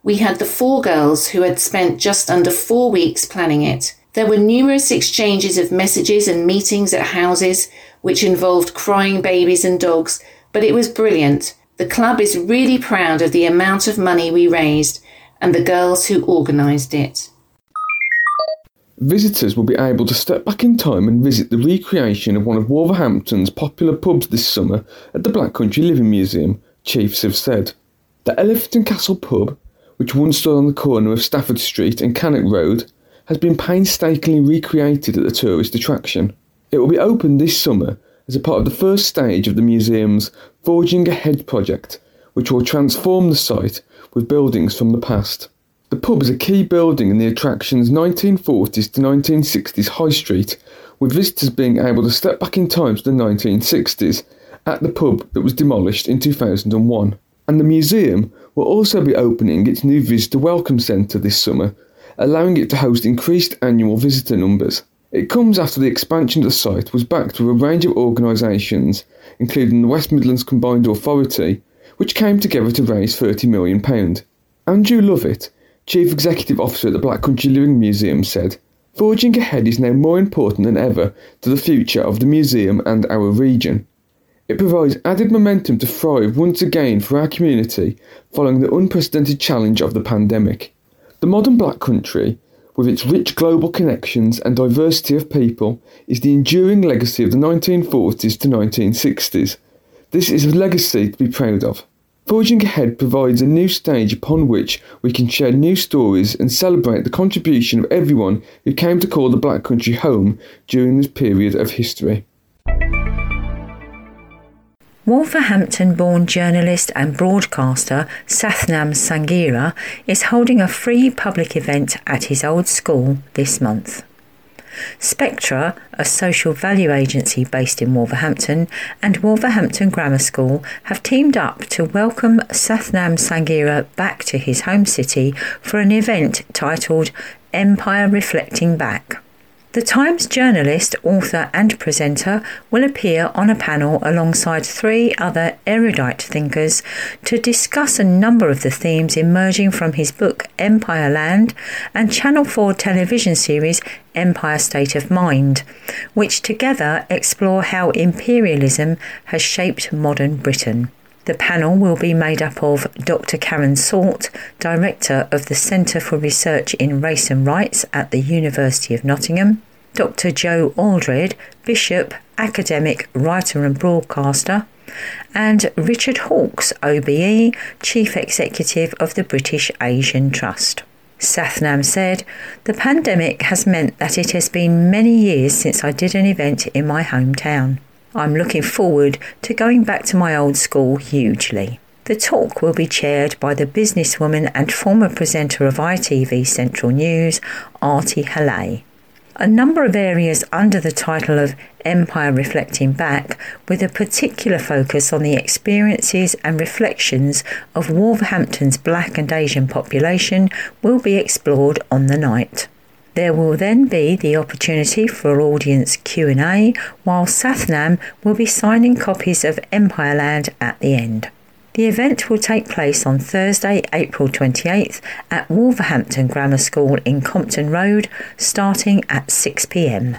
We had the four girls who had spent just under four weeks planning it. There were numerous exchanges of messages and meetings at houses, which involved crying babies and dogs, but it was brilliant. The club is really proud of the amount of money we raised and the girls who organised it. Visitors will be able to step back in time and visit the recreation of one of Wolverhampton's popular pubs this summer at the Black Country Living Museum, chiefs have said. The Elephant and Castle pub, which once stood on the corner of Stafford Street and Cannock Road, has been painstakingly recreated at the tourist attraction. It will be opened this summer as a part of the first stage of the museum's Forging Ahead project, which will transform the site with buildings from the past. The pub is a key building in the attraction's nineteen forties to nineteen sixties high street, with visitors being able to step back in time to the nineteen sixties at the pub that was demolished in two thousand one. And the museum will also be opening its new visitor welcome centre this summer, allowing it to host increased annual visitor numbers. It comes after the expansion of the site was backed with a range of organisations, including the West Midlands Combined Authority, which came together to raise thirty million pounds. Andrew Lovett, Chief Executive Officer at the Black Country Living Museum, said, "Forging Ahead is now more important than ever to the future of the museum and our region. It provides added momentum to thrive once again for our community following the unprecedented challenge of the pandemic. The modern Black Country, with its rich global connections and diversity of people, is the enduring legacy of the nineteen forties to nineteen sixties. This is a legacy to be proud of. Forging Ahead provides a new stage upon which we can share new stories and celebrate the contribution of everyone who came to call the Black Country home during this period of history." Wolverhampton-born journalist and broadcaster Sathnam Sanghera is holding a free public event at his old school this month. Spectra, a social value agency based in Wolverhampton, and Wolverhampton Grammar School have teamed up to welcome Sathnam Sanghera back to his home city for an event titled Empire Reflecting Back. The Times journalist, author and presenter will appear on a panel alongside three other erudite thinkers to discuss a number of the themes emerging from his book Empire Land and Channel four television series Empire State of Mind, which together explore how imperialism has shaped modern Britain. The panel will be made up of Doctor Karen Salt, Director of the Centre for Research in Race and Rights at the University of Nottingham, Doctor Joe Aldred, Bishop, academic, writer and broadcaster, and Richard Hawkes, O B E, Chief Executive of the British Asian Trust. Sathnam said, "The pandemic has meant that it has been many years since I did an event in my hometown. I'm looking forward to going back to my old school hugely." The talk will be chaired by the businesswoman and former presenter of I T V Central News, Artie Haley. A number of areas under the title of Empire Reflecting Back, with a particular focus on the experiences and reflections of Wolverhampton's Black and Asian population, will be explored on the night. There will then be the opportunity for audience Q and A, while Sathnam will be signing copies of Empire Land at the end. The event will take place on Thursday, April twenty-eighth at Wolverhampton Grammar School in Compton Road, starting at six p m.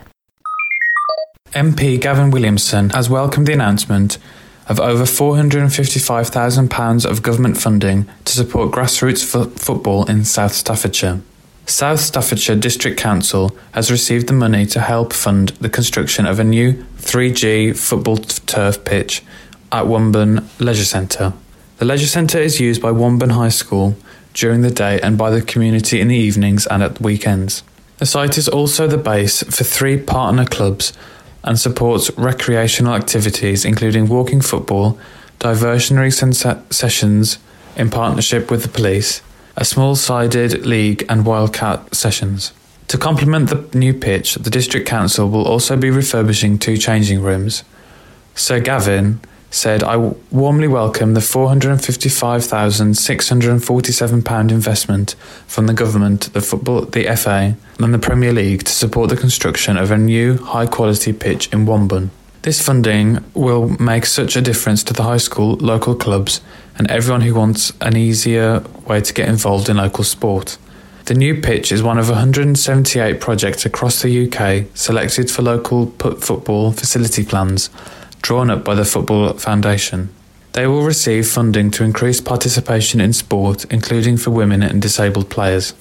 M P Gavin Williamson has welcomed the announcement of over four hundred fifty-five thousand pounds of government funding to support grassroots fo- football in South Staffordshire. South Staffordshire District Council has received the money to help fund the construction of a new three G football turf pitch at Womburn Leisure Centre. The leisure centre is used by Womburn High School during the day and by the community in the evenings and at weekends. The site is also the base for three partner clubs and supports recreational activities including walking football, diversionary sensa- sessions in partnership with the police, a small-sided league and wildcat sessions. To complement the new pitch, the District Council will also be refurbishing two changing rooms. Sir Gavin said, "I warmly welcome the four hundred fifty-five thousand six hundred forty-seven pounds investment from the government, the football, the F A and the Premier League to support the construction of a new high-quality pitch in Womburn. This funding will make such a difference to the high school, local clubs and everyone who wants an easier way to get involved in local sport. The new pitch is one of one hundred seventy-eight projects across the U K selected for local put football facility plans drawn up by the Football Foundation. They will receive funding to increase participation in sport, including for women and disabled players.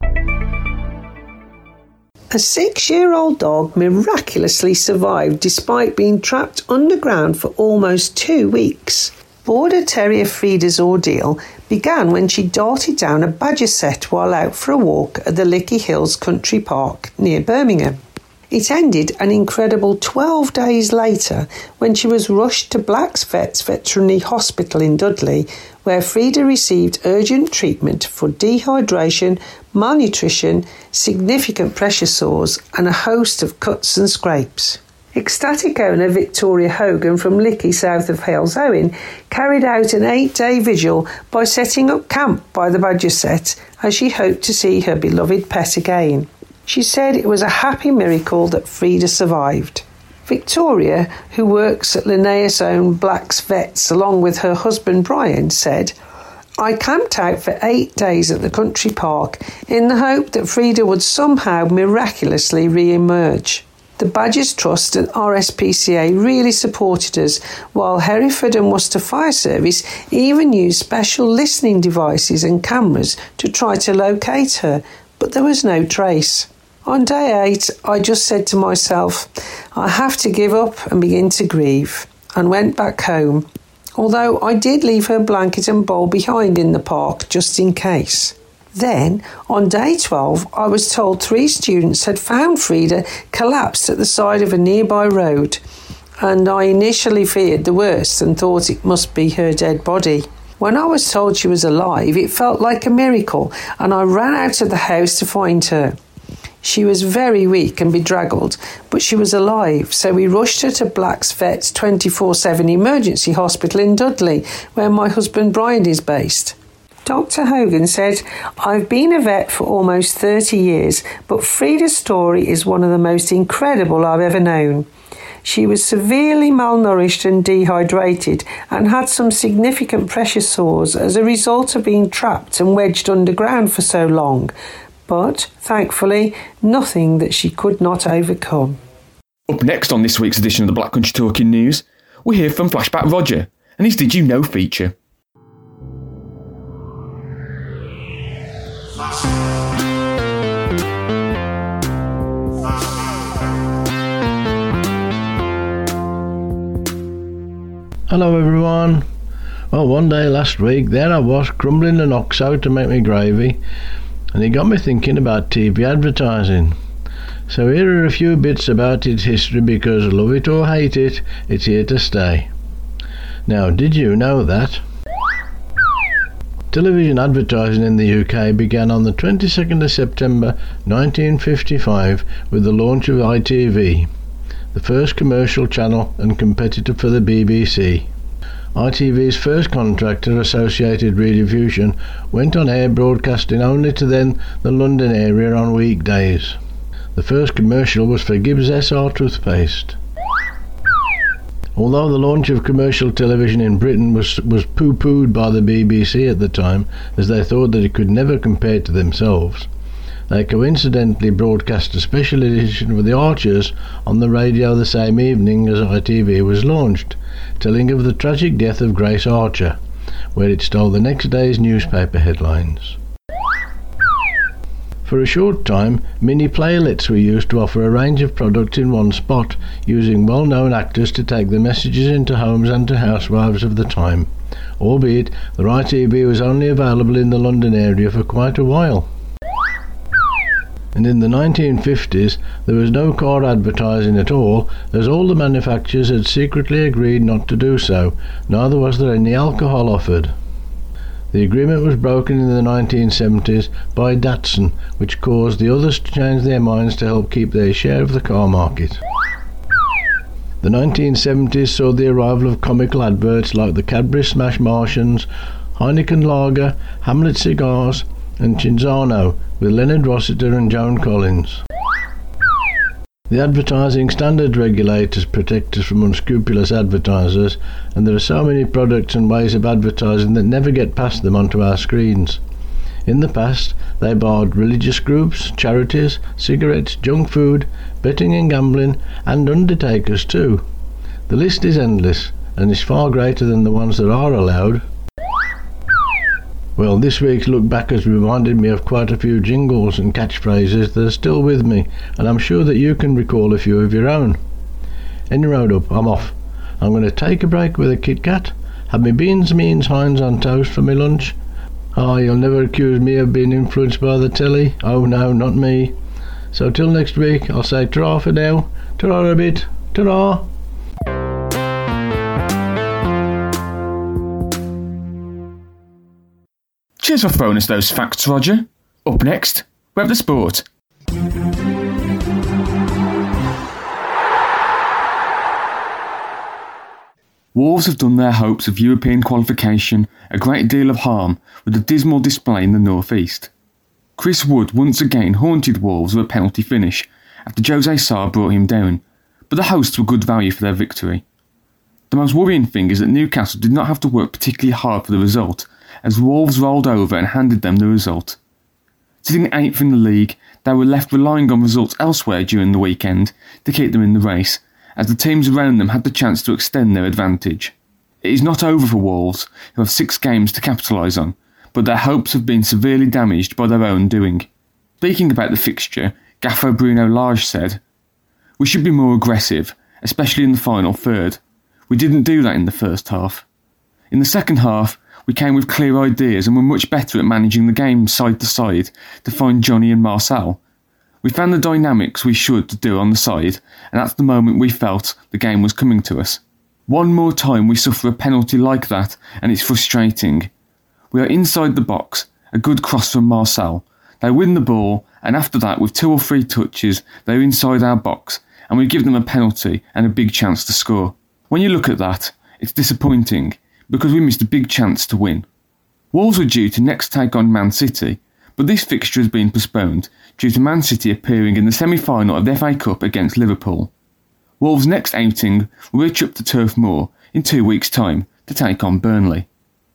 A six-year-old dog miraculously survived despite being trapped underground for almost two weeks. Border Terrier Frida's ordeal began when she darted down a badger set while out for a walk at the Lickey Hills Country Park near Birmingham. It ended an incredible twelve days later when she was rushed to Black's Vets Veterinary Hospital in Dudley, where Frida received urgent treatment for dehydration, malnutrition, significant pressure sores and a host of cuts and scrapes. Ecstatic owner Victoria Hogan from Lickey, south of Halesowen, carried out an eight-day vigil by setting up camp by the badger set as she hoped to see her beloved pet again. She said it was a happy miracle that Frida survived. Victoria, who works at Linnaeus' own Black's Vets along with her husband Brian, said, "I camped out for eight days at the country park in the hope that Frida would somehow miraculously re-emerge. The Badgers Trust and R S P C A really supported us, while Hereford and Worcester Fire Service even used special listening devices and cameras to try to locate her, but there was no trace. On day eight, I just said to myself, I have to give up and begin to grieve, and went back home, although I did leave her blanket and bowl behind in the park just in case. Then, on day twelve, I was told three students had found Frida collapsed at the side of a nearby road, and I initially feared the worst and thought it must be her dead body. When I was told she was alive, it felt like a miracle, and I ran out of the house to find her. She was very weak and bedraggled, but she was alive, so we rushed her to Black's Vets twenty-four seven Emergency Hospital in Dudley, where my husband Brian is based. Doctor Hogan said, I've been a vet for almost thirty years, but Frida's story is one of the most incredible I've ever known. She was severely malnourished and dehydrated and had some significant pressure sores as a result of being trapped and wedged underground for so long. But, thankfully, nothing that she could not overcome. Up next on this week's edition of the Black Country Talking News, we hear from Flashback Roger and his Did You Know feature. Hello everyone. Well, one day last week there I was crumbling an ox out to make me gravy, and it got me thinking about T V advertising. So here are a few bits about its history, because love it or hate it, it's here to stay. Now, did you know that television advertising in the U K began on the twenty-second of September nineteen fifty-five with the launch of I T V, the first commercial channel and competitor for the B B C. I T V's first contractor, Associated Rediffusion, went on air broadcasting only to then the London area on weekdays. The first commercial was for Gibbs S R toothpaste. Although the launch of commercial television in Britain was, was poo-pooed by the B B C at the time, as they thought that it could never compare to themselves, they coincidentally broadcast a special edition of The Archers on the radio the same evening as I T V was launched, telling of the tragic death of Grace Archer, where it stole the next day's newspaper headlines. For a short time, mini playlets were used to offer a range of products in one spot, using well-known actors to take the messages into homes and to housewives of the time, albeit the I T V was only available in the London area for quite a while. And in the nineteen fifties, there was no car advertising at all, as all the manufacturers had secretly agreed not to do so, neither was there any alcohol offered. The agreement was broken in the nineteen seventies by Datsun, which caused the others to change their minds to help keep their share of the car market. The nineteen seventies saw the arrival of comical adverts like the Cadbury Smash Martians, Heineken Lager, Hamlet Cigars, and Cinzano, with Leonard Rossiter and Joan Collins. The Advertising Standards Regulators protect us from unscrupulous advertisers, and there are so many products and ways of advertising that never get past them onto our screens. In the past, they barred religious groups, charities, cigarettes, junk food, betting and gambling, and undertakers too. The list is endless, and is far greater than the ones that are allowed. Well, this week's Look Back has reminded me of quite a few jingles and catchphrases that are still with me, and I'm sure that you can recall a few of your own. Any road up, I'm off. I'm going to take a break with a Kit Kat, have me beans, means, Heinz on toast for my lunch. Oh, you'll never accuse me of being influenced by the telly. Oh no, not me. So till next week, I'll say ta-ra for now. Ta-ra a bit. Ta-ra. Cheers for throwing us those facts, Roger. Up next, we have the sport. Wolves have done their hopes of European qualification a great deal of harm with a dismal display in the North East. Chris Wood once again haunted Wolves with a penalty finish after Jose Sarr brought him down, but the hosts were good value for their victory. The most worrying thing is that Newcastle did not have to work particularly hard for the result, as Wolves rolled over and handed them the result. Sitting eighth in the league, they were left relying on results elsewhere during the weekend to keep them in the race, as the teams around them had the chance to extend their advantage. It is not over for Wolves, who have six games to capitalise on, but their hopes have been severely damaged by their own doing. Speaking about the fixture, gaffer Bruno Lage said, "We should be more aggressive, especially in the final third. We didn't do that in the first half. In the second half, we came with clear ideas and were much better at managing the game side to side to find Johnny and Marcel. We found the dynamics we should to do on the side, and that's the moment we felt the game was coming to us. One more time we suffer a penalty like that, and it's frustrating. We are inside the box, a good cross from Marcel. They win the ball, and after that, with two or three touches, they're inside our box, and we give them a penalty and a big chance to score. When you look at that, it's disappointing, because we missed a big chance to win. Wolves were due to next take on Man City, but this fixture has been postponed due to Man City appearing in the semi-final of the F A Cup against Liverpool. Wolves' next outing will reach up to Turf Moor in two weeks' time to take on Burnley.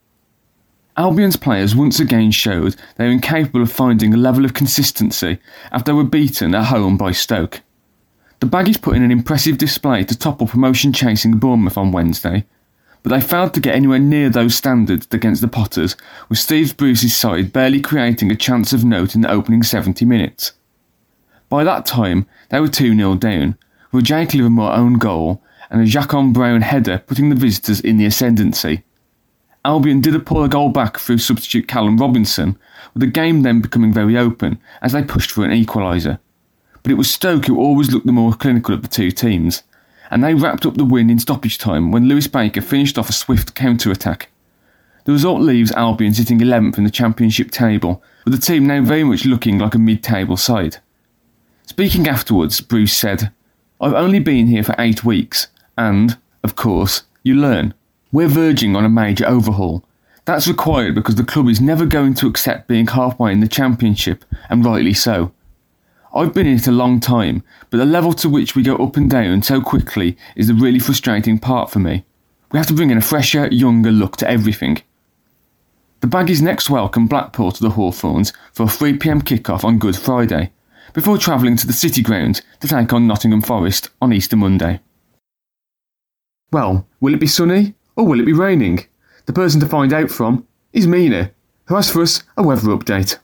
Albion's players once again showed they were incapable of finding a level of consistency after they were beaten at home by Stoke. The Baggies put in an impressive display to topple promotion-chasing Bournemouth on Wednesday, but they failed to get anywhere near those standards against the Potters, with Steve Bruce's side barely creating a chance of note in the opening seventy minutes. By that time, they were two nil down, with a Jake Livermore own goal and a Jacon Brown header putting the visitors in the ascendancy. Albion did pull a goal back through substitute Callum Robinson, with the game then becoming very open as they pushed for an equaliser. But it was Stoke who always looked the more clinical of the two teams, and they wrapped up the win in stoppage time when Lewis Baker finished off a swift counter-attack. The result leaves Albion sitting eleventh in the Championship table, with the team now very much looking like a mid-table side. Speaking afterwards, Bruce said, "I've only been here for eight weeks, and, of course, you learn. We're verging on a major overhaul. That's required because the club is never going to accept being halfway in the Championship, and rightly so. I've been in it a long time, but the level to which we go up and down so quickly is the really frustrating part for me. We have to bring in a fresher, younger look to everything." The Baggies next welcome Blackpool to the Hawthorns for a three p m kick-off on Good Friday, before travelling to the City Ground to take on Nottingham Forest on Easter Monday. Well, will it be sunny or will it be raining? The person to find out from is Mina, who has for us a weather update.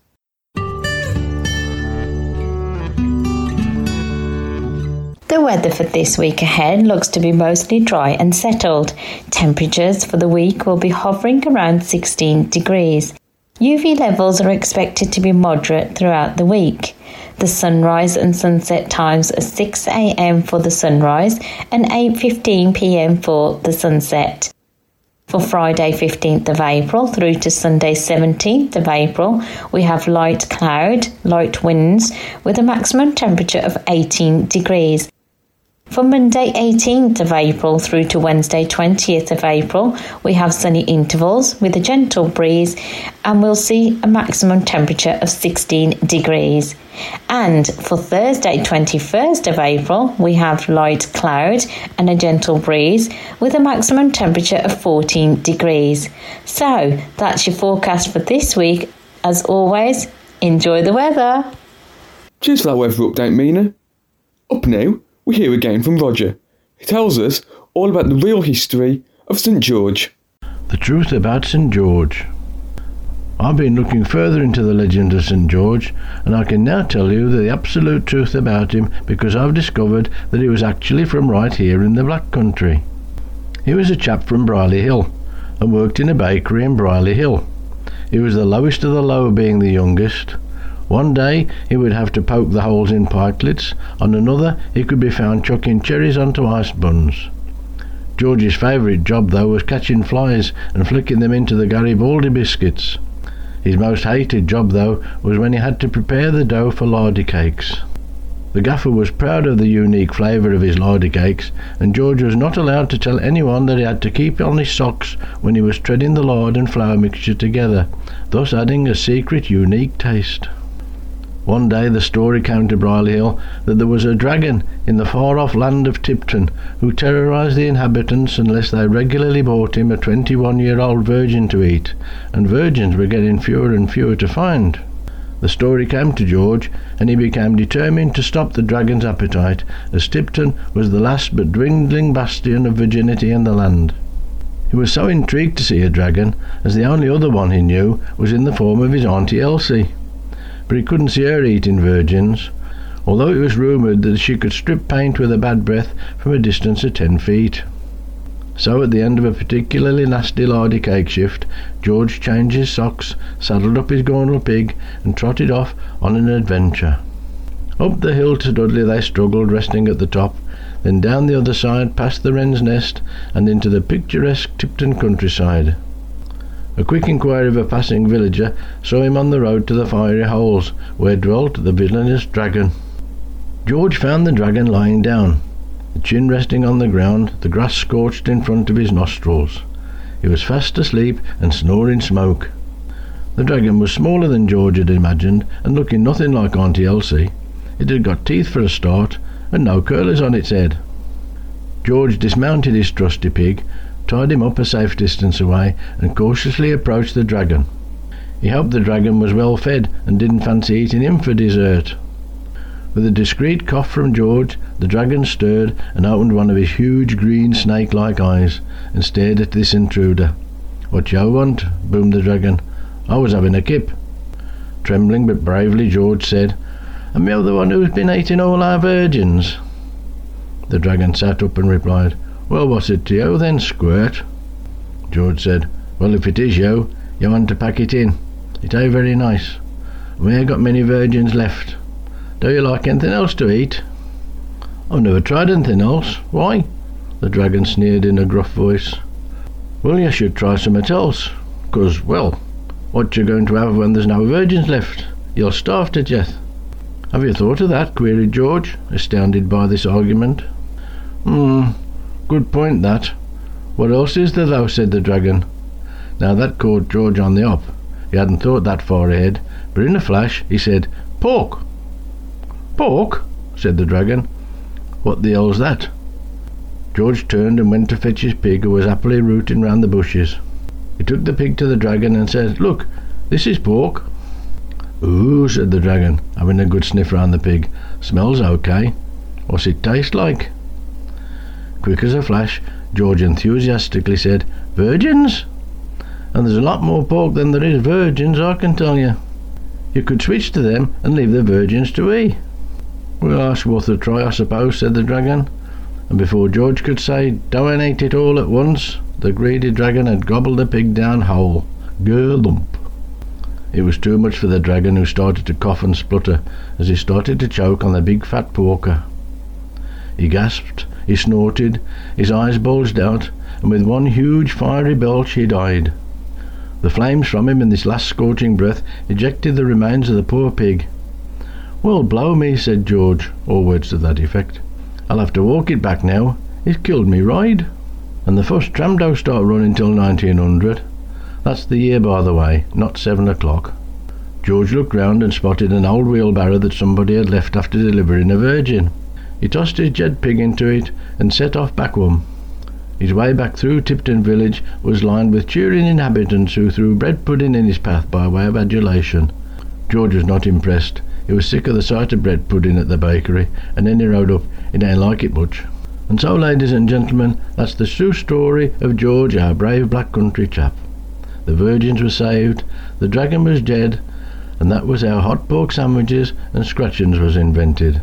The weather for this week ahead looks to be mostly dry and settled. Temperatures for the week will be hovering around sixteen degrees. U V levels are expected to be moderate throughout the week. The sunrise and sunset times are six a m for the sunrise and eight fifteen p m for the sunset. For Friday fifteenth of April through to Sunday seventeenth of April, we have light cloud, light winds with a maximum temperature of eighteen degrees. For Monday eighteenth of April through to Wednesday twentieth of April, we have sunny intervals with a gentle breeze, and we'll see a maximum temperature of sixteen degrees. And for Thursday twenty-first of April, we have light cloud and a gentle breeze with a maximum temperature of fourteen degrees. So that's your forecast for this week. As always, enjoy the weather. Cheers for that weather update, Mina. Up now, we hear again from Roger, who tells us all about the real history of St George. The truth about St George. I've been looking further into the legend of St George, and I can now tell you the absolute truth about him, because I've discovered that he was actually from right here in the Black Country. He was a chap from Brierley Hill, and worked in a bakery in Brierley Hill. He was the lowest of the low, being the youngest. One day he would have to poke the holes in pikelets, on another he could be found chucking cherries onto ice buns. George's favourite job, though, was catching flies and flicking them into the Garibaldi biscuits. His most hated job, though, was when he had to prepare the dough for lardy cakes. The gaffer was proud of the unique flavour of his lardy cakes, and George was not allowed to tell anyone that he had to keep on his socks when he was treading the lard and flour mixture together, thus adding a secret unique taste. One day the story came to Brierley Hill that there was a dragon in the far-off land of Tipton who terrorised the inhabitants unless they regularly bought him a twenty-one-year-old virgin to eat, and virgins were getting fewer and fewer to find. The story came to George, and he became determined to stop the dragon's appetite, as Tipton was the last but dwindling bastion of virginity in the land. He was so intrigued to see a dragon, as the only other one he knew was in the form of his Auntie Elsie. But he couldn't see her eating virgins, although it was rumoured that she could strip paint with a bad breath from a distance of ten feet. So at the end of a particularly nasty lardy cake shift, George changed his socks, saddled up his Gornal pig, and trotted off on an adventure. Up the hill to Dudley they struggled, resting at the top, then down the other side past the wren's nest and into the picturesque Tipton countryside. A quick inquiry of a passing villager saw him on the road to the fiery holes, where dwelt the villainous dragon. George found the dragon lying down, the chin resting on the ground, the grass scorched in front of his nostrils. He was fast asleep and snoring smoke. The dragon was smaller than George had imagined, and looking nothing like Auntie Elsie. It had got teeth for a start, and no curlers on its head. George dismounted his trusty pig, tied him up a safe distance away, and cautiously approached the dragon. He hoped the dragon was well fed and didn't fancy eating him for dessert. With a discreet cough from George, the dragon stirred and opened one of his huge green snake-like eyes and stared at this intruder. "What you want?" boomed the dragon. "I was having a kip." Trembling but bravely, George said, "Am you the one who's been eating all our virgins?" The dragon sat up and replied, "Well, what's it to you then, squirt?" George said, "Well, if it is you, you want to pack it in. It ain't very nice. We ain't got many virgins left. Do you like anything else to eat?" "I've never tried anything else. Why?" The dragon sneered in a gruff voice. "Well, you should try something else, 'cause, well, what you going to have when there's no virgins left? You'll starve to death." "Have you thought of that?" queried George, astounded by this argument. Hmm, good point, that. What else is there, though?" said the dragon. Now that caught George on the hop. He hadn't thought that far ahead, but in a flash he said, "Pork!" "Pork?" said the dragon. "What the hell's that?" George turned and went to fetch his pig, who was happily rooting round the bushes. He took the pig to the dragon and said, "Look, this is pork." "Ooh," said the dragon, having a good sniff round the pig. "Smells okay. What's it taste like?" Quick as a flash, George enthusiastically said, "Virgins! And there's a lot more pork than there is virgins, I can tell you. You could switch to them and leave the virgins to eat." "Well, that's worth a try, I suppose," said the dragon. And before George could say, "Don't eat it all at once," the greedy dragon had gobbled the pig down whole. Gerlump! It was too much for the dragon, who started to cough and splutter as he started to choke on the big fat porker. He gasped, he snorted, his eyes bulged out, and with one huge fiery belch he died. The flames from him in this last scorching breath ejected the remains of the poor pig. "Well, blow me," said George, or words to that effect. I'll have to walk it back now. It's killed me ride. And the first tram don't start running till nineteen hundred. That's the year, by the way, not seven o'clock. George looked round and spotted an old wheelbarrow that somebody had left after delivering a virgin. He tossed his jet pig into it and set off back home. His way back through Tipton village was lined with cheering inhabitants who threw bread pudding in his path by way of adulation. George was not impressed. He was sick of the sight of bread pudding at the bakery, and then he rode up. He didn't like it much. And so, ladies and gentlemen, that's the true story of George, our brave black country chap. The virgins were saved, the dragon was dead, and that was how hot pork sandwiches and scratchings was invented.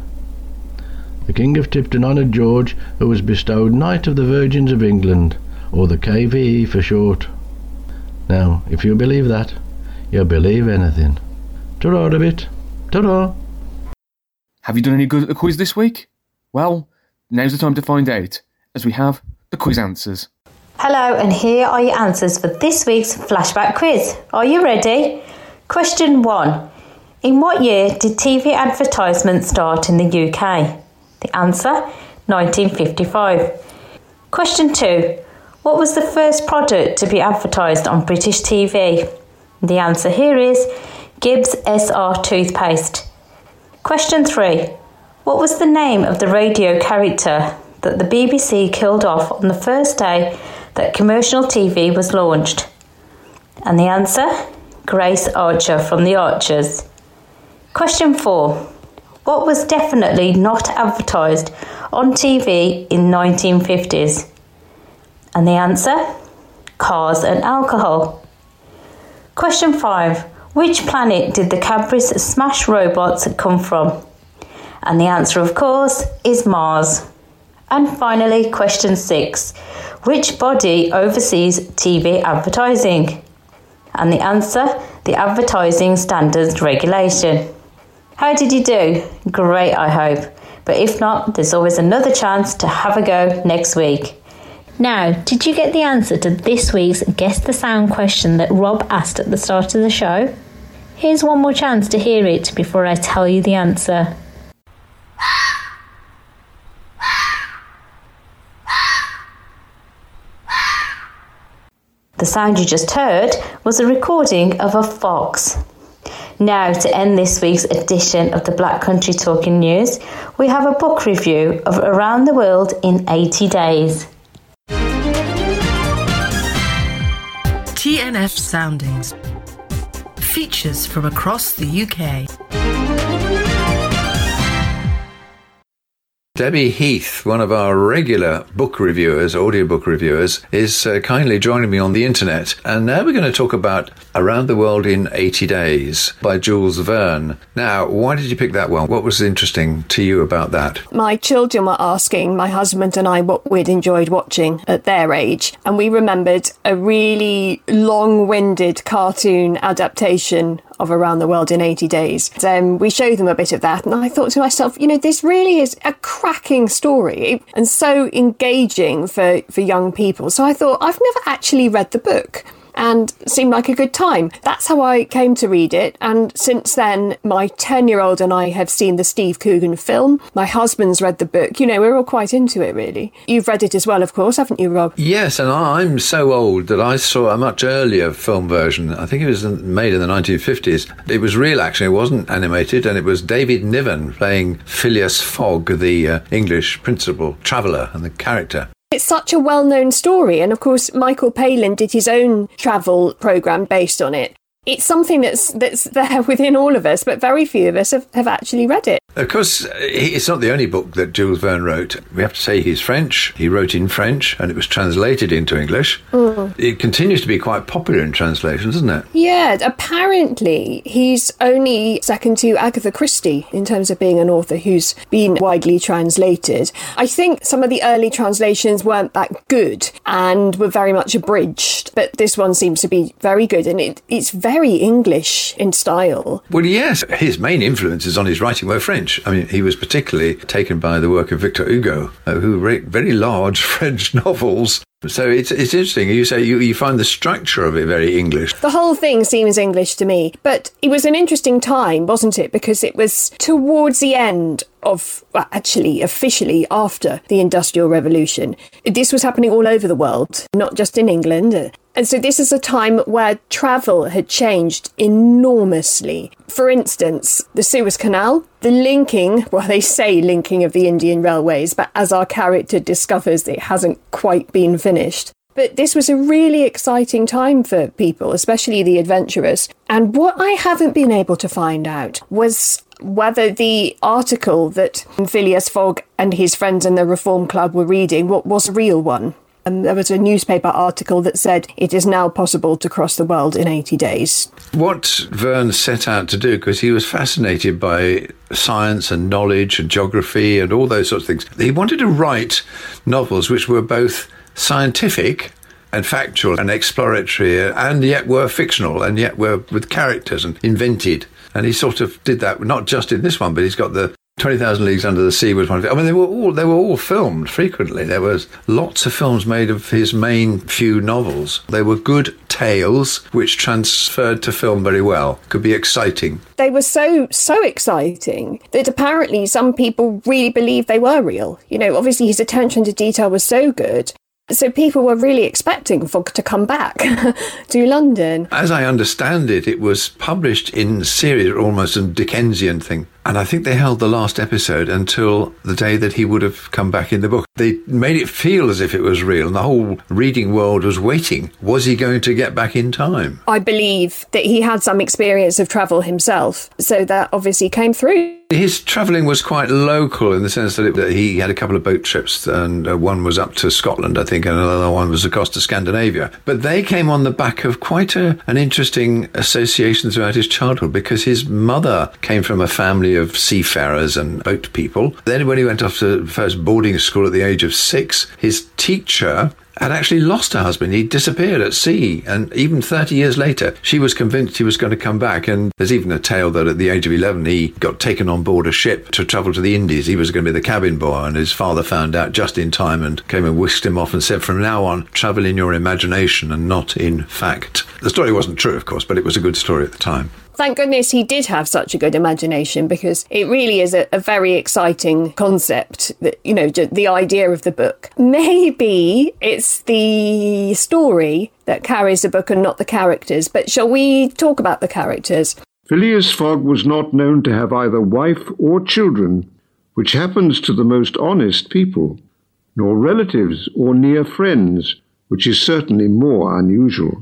The King of Tipton honoured George, who was bestowed Knight of the Virgins of England, or the K V E for short. Now, if you believe that, you'll believe anything. Ta-ra a bit. Ta-ra. Have you done any good at the quiz this week? Well, now's the time to find out, as we have the quiz answers. Hello, and here are your answers for this week's flashback quiz. Are you ready? Question one. In what year did T V advertisements start in the U K? The answer, nineteen fifty-five. Question two. What was the first product to be advertised on British T V? The answer here is Gibbs S R toothpaste. Question three. What was the name of the radio character that the B B C killed off on the first day that commercial T V was launched? And the answer, Grace Archer from The Archers. Question four. What was definitely not advertised on T V in nineteen fifties? And the answer, cars and alcohol. Question five. Which planet did the Cadbury's Smash robots come from? And the answer, of course, is Mars. And finally, question six. Which body oversees T V advertising? And the answer, the Advertising Standards Regulation. How did you do? Great, I hope. But if not, there's always another chance to have a go next week. Now, did you get the answer to this week's Guess the Sound question that Rob asked at the start of the show? Here's one more chance to hear it before I tell you the answer. The sound you just heard was a recording of a fox. Now, to end this week's edition of the Black Country Talking News, we have a book review of Around the World in eighty days. T N F Soundings. Features from across the U K. Debbie Heath, one of our regular book reviewers, audiobook reviewers, is uh, kindly joining me on the internet. And now we're going to talk about Around the World in eighty days by Jules Verne. Now, why did you pick that one? What was interesting to you about that? My children were asking my husband and I what we'd enjoyed watching at their age. And we remembered a really long-winded cartoon adaptation of Around the World in eighty days. Um, we showed them a bit of that, and I thought to myself, you know, this really is a cracking story and so engaging for, for young people. So I thought, I've never actually read the book. And seemed like a good time. That's how I came to read it. And since then, my ten-year-old and I have seen the Steve Coogan film. My husband's read the book. You know, we're all quite into it, really. You've read it as well, of course, haven't you, Rob? Yes, and I'm so old that I saw a much earlier film version. I think it was made in the nineteen fifties. It was real, actually. It wasn't animated, and it was David Niven playing Phileas Fogg, the uh, English principal traveller and the character. It's such a well-known story, and of course Michael Palin did his own travel programme based on it. It's something that's that's there within all of us, but very few of us have, have actually read it. Of course, it's not the only book that Jules Verne wrote. We have to say he's French. He wrote in French, and it was translated into English. Mm. It continues to be quite popular in translations, doesn't it? Yeah, apparently he's only second to Agatha Christie in terms of being an author who's been widely translated. I think some of the early translations weren't that good and were very much abridged, but this one seems to be very good, and it, it's very very English in style. Well, yes, his main influences on his writing were French. I mean, he was particularly taken by the work of Victor Hugo, uh, who wrote very large French novels. So it's it's interesting. You say you, you find the structure of it very English. The whole thing seems English to me. But it was an interesting time, wasn't it? Because it was towards the end of, well, actually, officially after the Industrial Revolution. This was happening all over the world, not just in England. And so this is a time where travel had changed enormously. For instance, the Suez Canal, the linking, well, they say linking of the Indian railways, but as our character discovers, it hasn't quite been finished. But this was a really exciting time for people, especially the adventurers. And what I haven't been able to find out was whether the article that Phileas Fogg and his friends in the Reform Club were reading what was a real one. And there was a newspaper article that said it is now possible to cross the world in eighty days. What Verne set out to do, because he was fascinated by science and knowledge and geography and all those sorts of things, he wanted to write novels which were both scientific and factual and exploratory and yet were fictional and yet were with characters and invented. And he sort of did that, not just in this one, but he's got the twenty thousand Leagues Under the Sea was one of it. I mean, they were all they were all filmed frequently. There was lots of films made of his main few novels. They were good tales which transferred to film very well. Could be exciting. They were so, so exciting that apparently some people really believed they were real. You know, obviously his attention to detail was so good. So people were really expecting Fogg to come back to London. As I understand it, it was published in series, almost a Dickensian thing. And I think they held the last episode until the day that he would have come back in the book. They made it feel as if it was real, and the whole reading world was waiting. Was he going to get back in time? I believe that he had some experience of travel himself, so that obviously came through. His travelling was quite local in the sense that, it, that he had a couple of boat trips, and uh, one was up to Scotland, I think, and another one was across to Scandinavia. But they came on the back of quite a, an interesting association throughout his childhood, because his mother came from a family of seafarers and boat people. Then when he went off to first boarding school at the age of six, his teacher had actually lost her husband. He disappeared at sea, and even thirty years later, she was convinced he was going to come back. And there's even a tale that at the age of eleven, he got taken on board a ship to travel to the Indies. He was going to be the cabin boy, and his father found out just in time and came and whisked him off and said, from now on, travel in your imagination and not in fact. The story wasn't true, of course, but it was a good story at the time. Thank goodness he did have such a good imagination, because it really is a, a very exciting concept, that, you know, the idea of the book. Maybe it's the story that carries the book and not the characters, but shall we talk about the characters? Phileas Fogg was not known to have either wife or children, which happens to the most honest people, nor relatives or near friends, which is certainly more unusual.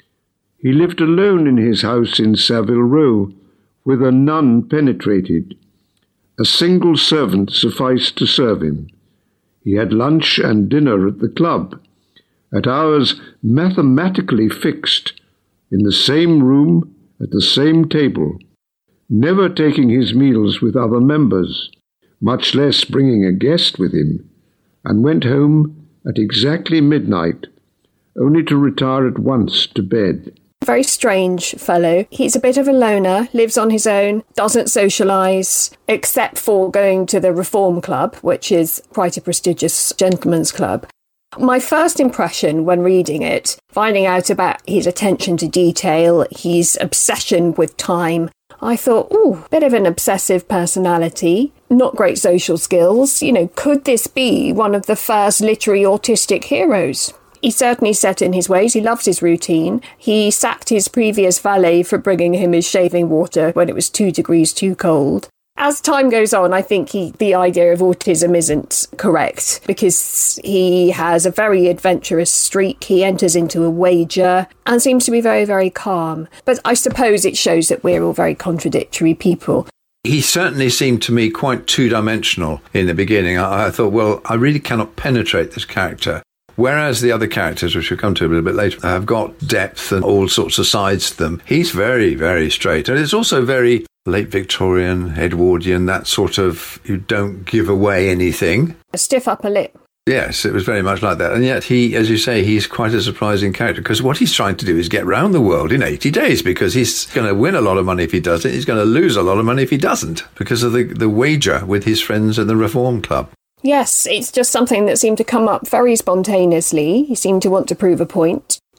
He lived alone in his house in Savile Row, whither none penetrated. A single servant sufficed to serve him. He had lunch and dinner at the club, at hours mathematically fixed, in the same room, at the same table, never taking his meals with other members, much less bringing a guest with him, and went home at exactly midnight, only to retire at once to bed. Very strange fellow. He's a bit of a loner, lives on his own, doesn't socialise, except for going to the Reform Club, which is quite a prestigious gentleman's club. My first impression when reading it, finding out about his attention to detail, his obsession with time, I thought, ooh, bit of an obsessive personality, not great social skills. You know, could this be one of the first literary autistic heroes? He's certainly set in his ways. He loves his routine. He sacked his previous valet for bringing him his shaving water when it was two degrees too cold. As time goes on, I think he, the idea of autism isn't correct, because he has a very adventurous streak. He enters into a wager and seems to be very, very calm. But I suppose it shows that we're all very contradictory people. He certainly seemed to me quite two-dimensional in the beginning. I, I thought, well, I really cannot penetrate this character. Whereas the other characters, which we'll come to a little bit later, have got depth and all sorts of sides to them. He's very, very straight. And it's also very late Victorian, Edwardian, that sort of, you don't give away anything. A stiff upper lip. Yes, it was very much like that. And yet he, as you say, he's quite a surprising character, because what he's trying to do is get round the world in eighty days, because he's going to win a lot of money if he does it. He's going to lose a lot of money if he doesn't, because of the, the wager with his friends in the Reform Club. Yes, it's just something that seemed to come up very spontaneously. He seemed to want to prove a point.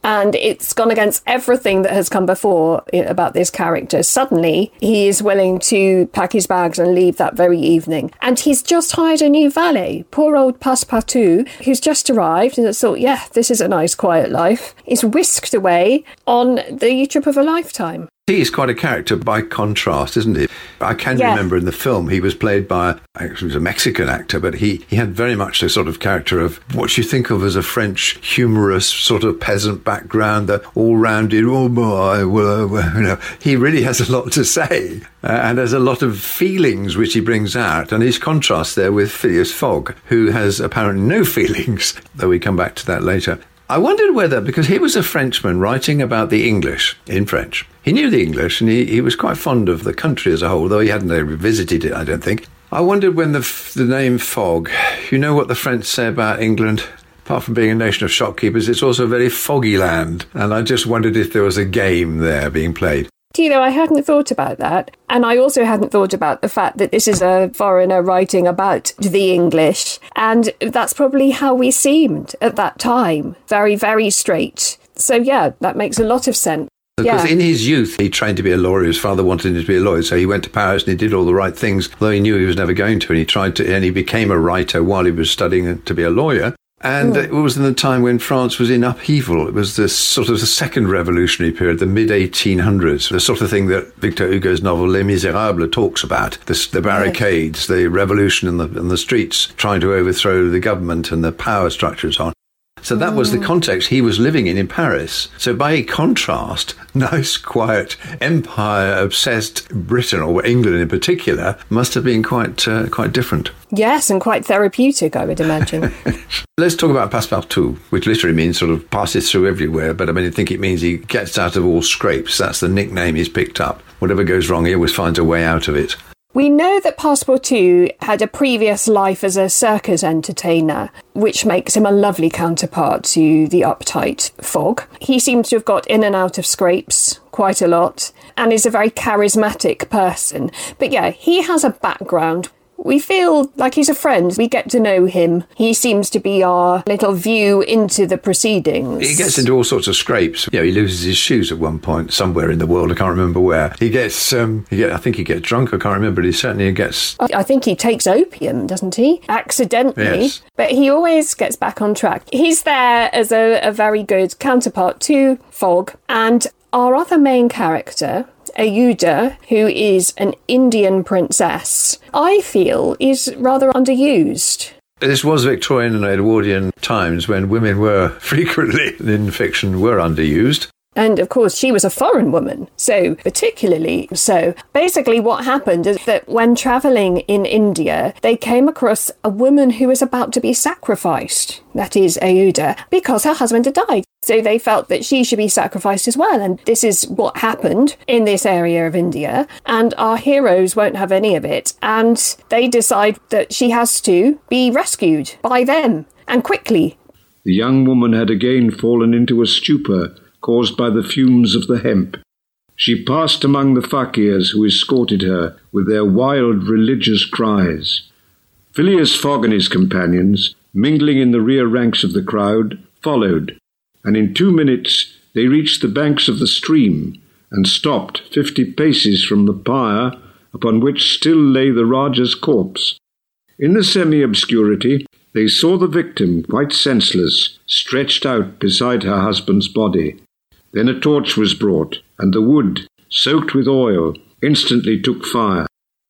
And it's gone against everything that has come before about this character. Suddenly, he is willing to pack his bags and leave that very evening. And he's just hired a new valet, poor old Passepartout, who's just arrived and has thought, yeah, this is a nice quiet life. He's whisked away on the trip of a lifetime. He is quite a character by contrast, isn't he? I can yeah. remember in the film he was played by, actually he was a Mexican actor, but he, he had very much the sort of character of what you think of as a French humorous sort of peasant background, the all-rounded, oh boy, well, well, you know, he really has a lot to say. Uh, and there's a lot of feelings which he brings out. And his contrast there with Phileas Fogg, who has apparently no feelings, though we come back to that later. I wondered whether, because he was a Frenchman writing about the English in French, he knew the English and he, he was quite fond of the country as a whole, though he hadn't ever visited it, I don't think. I wondered when the, the name Fogg, you know what the French say about England? Apart from being a nation of shopkeepers, it's also a very foggy land. And I just wondered if there was a game there being played. Do you know, I hadn't thought about that. And I also hadn't thought about the fact that this is a foreigner writing about the English. And that's probably how we seemed at that time. Very, very straight. So, yeah, that makes a lot of sense. Because yeah. in his youth, he trained to be a lawyer. His father wanted him to be a lawyer, so he went to Paris and he did all the right things, though he knew he was never going to. And he tried to, and he became a writer while he was studying to be a lawyer. And mm. it was in the time when France was in upheaval. It was this sort of the second revolutionary period, the mid eighteen hundreds, the sort of thing that Victor Hugo's novel Les Miserables talks about, the, the barricades, the revolution in the, in the streets, trying to overthrow the government and the power structures on. So that was the context he was living in in Paris. So by contrast, nice, quiet, empire-obsessed Britain, or England in particular, must have been quite uh, quite different. Yes, and quite therapeutic, I would imagine. Let's talk about Passepartout, which literally means sort of passes through everywhere, but I mean, I think it means he gets out of all scrapes. That's the nickname he's picked up. Whatever goes wrong, he always finds a way out of it. We know that Passepartout had a previous life as a circus entertainer, which makes him a lovely counterpart to the uptight Fogg. He seems to have got in and out of scrapes quite a lot and is a very charismatic person. But yeah, he has a background. We feel like he's a friend. We get to know him. He seems to be our little view into the proceedings. He gets into all sorts of scrapes. You know, he loses his shoes at one point somewhere in the world. I can't remember where. He gets, um, he get, I think he gets drunk. I can't remember. But he certainly gets... I think he takes opium, doesn't he? Accidentally. Yes. But he always gets back on track. He's there as a, a very good counterpart to Fogg. And our other main character, Ayuda, who is an Indian princess, I feel is rather underused. This was Victorian and Edwardian times when women were frequently, in fiction, were underused. And of course, she was a foreign woman, so particularly so. Basically, what happened is that when travelling in India, they came across a woman who was about to be sacrificed, that is, Ayuda, because her husband had died. So they felt that she should be sacrificed as well. And this is what happened in this area of India. And our heroes won't have any of it. And they decide that she has to be rescued by them, and quickly. The young woman had again fallen into a stupor caused by the fumes of the hemp. She passed among the fakirs who escorted her with their wild religious cries. Phileas Fogg and his companions, mingling in the rear ranks of the crowd, followed, and in two minutes they reached the banks of the stream and stopped fifty paces from the pyre upon which still lay the Rajah's corpse. In the semi-obscurity they saw the victim, quite senseless, stretched out beside her husband's body. Then a torch was brought, and the wood, soaked with oil, instantly took fire.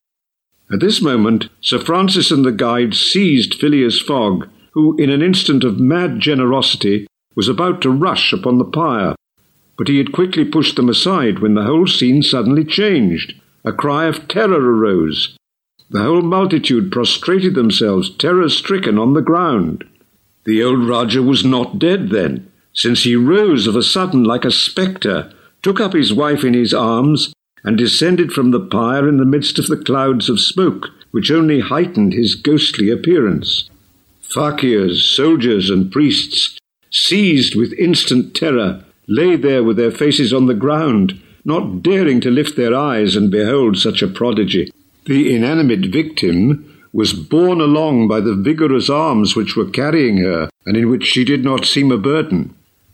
At this moment, Sir Francis and the guide seized Phileas Fogg, who, in an instant of mad generosity, was about to rush upon the pyre. But he had quickly pushed them aside when the whole scene suddenly changed. A cry of terror arose. The whole multitude prostrated themselves, terror-stricken, on the ground. The old Rajah was not dead then, since he rose of a sudden like a spectre, took up his wife in his arms, and descended from the pyre in the midst of the clouds of smoke, which only heightened his ghostly appearance. Fakirs, soldiers, and priests, seized with instant terror, lay there with their faces on the ground, not daring to lift their eyes and behold such a prodigy. The inanimate victim was borne along by the vigorous arms which were carrying her, and in which she did not seem a burden.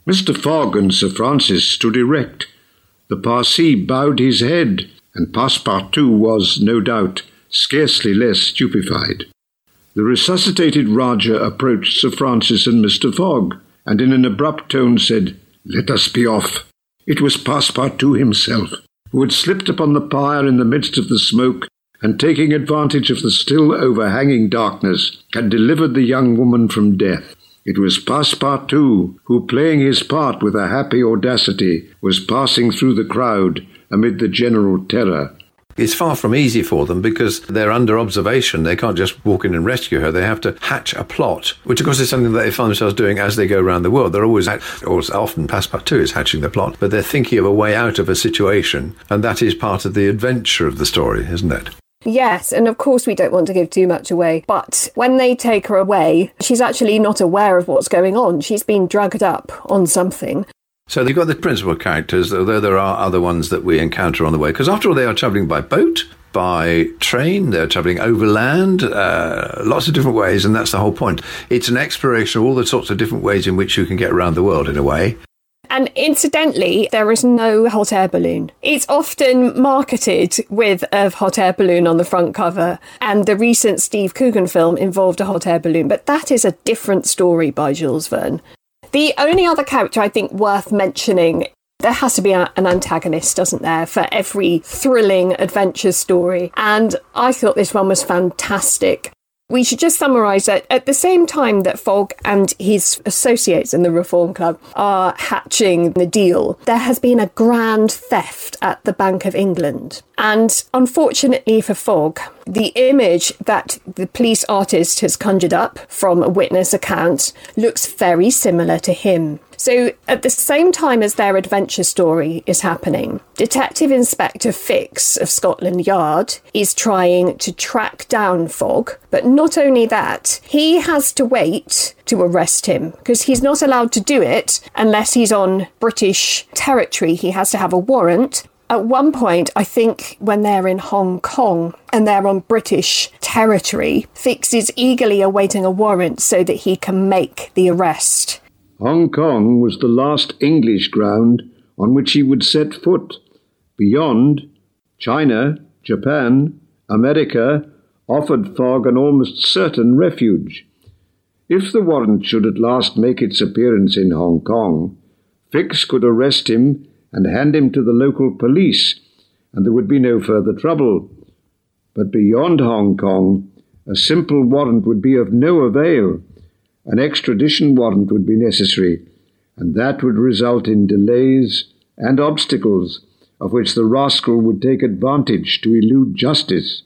Mister Fogg and Sir Francis stood erect. The Parsee bowed his head, and Passepartout was, no doubt, scarcely less stupefied. The resuscitated Rajah approached Sir Francis and Mister Fogg, and in an abrupt tone said, "Let us be off." It was Passepartout himself, who had slipped upon the pyre in the midst of the smoke, and taking advantage of the still overhanging darkness, had delivered the young woman from death. It was Passepartout who, playing his part with a happy audacity, was passing through the crowd amid the general terror. It's far from easy for them because they're under observation. They can't just walk in and rescue her. They have to hatch a plot, which of course is something that they find themselves doing as they go around the world. They're always, or often Passepartout is hatching the plot, but they're thinking of a way out of a situation, and that is part of the adventure of the story, isn't it? Yes, and of course we don't want to give too much away, but when they take her away, she's actually not aware of what's going on. She's been drugged up on something. So they've got the principal characters, although there are other ones that we encounter on the way. Because after all, they are travelling by boat, by train, they're travelling overland, uh, lots of different ways, and that's the whole point. It's an exploration of all the sorts of different ways in which you can get around the world, in a way. And incidentally, there is no hot air balloon. It's often marketed with a hot air balloon on the front cover, and the recent Steve Coogan film involved a hot air balloon, but that is a different story by Jules Verne. The only other character I think worth mentioning, there has to be a, an antagonist, doesn't there, for every thrilling adventure story. And I thought this one was fantastic. We should just summarise that at the same time that Fogg and his associates in the Reform Club are hatching the deal, there has been a grand theft at the Bank of England. And unfortunately for Fogg, the image that the police artist has conjured up from a witness account looks very similar to him. So at the same time as their adventure story is happening, Detective Inspector Fix of Scotland Yard is trying to track down Fogg. But not only that, he has to wait to arrest him because he's not allowed to do it unless he's on British territory. He has to have a warrant. At one point, I think when they're in Hong Kong and they're on British territory, Fix is eagerly awaiting a warrant so that he can make the arrest. Hong Kong was the last English ground on which he would set foot. Beyond, China, Japan, America offered Fogg an almost certain refuge. If the warrant should at last make its appearance in Hong Kong, Fix could arrest him and hand him to the local police, and there would be no further trouble. But beyond Hong Kong, a simple warrant would be of no avail. An extradition warrant would be necessary, and that would result in delays and obstacles of which the rascal would take advantage to elude justice.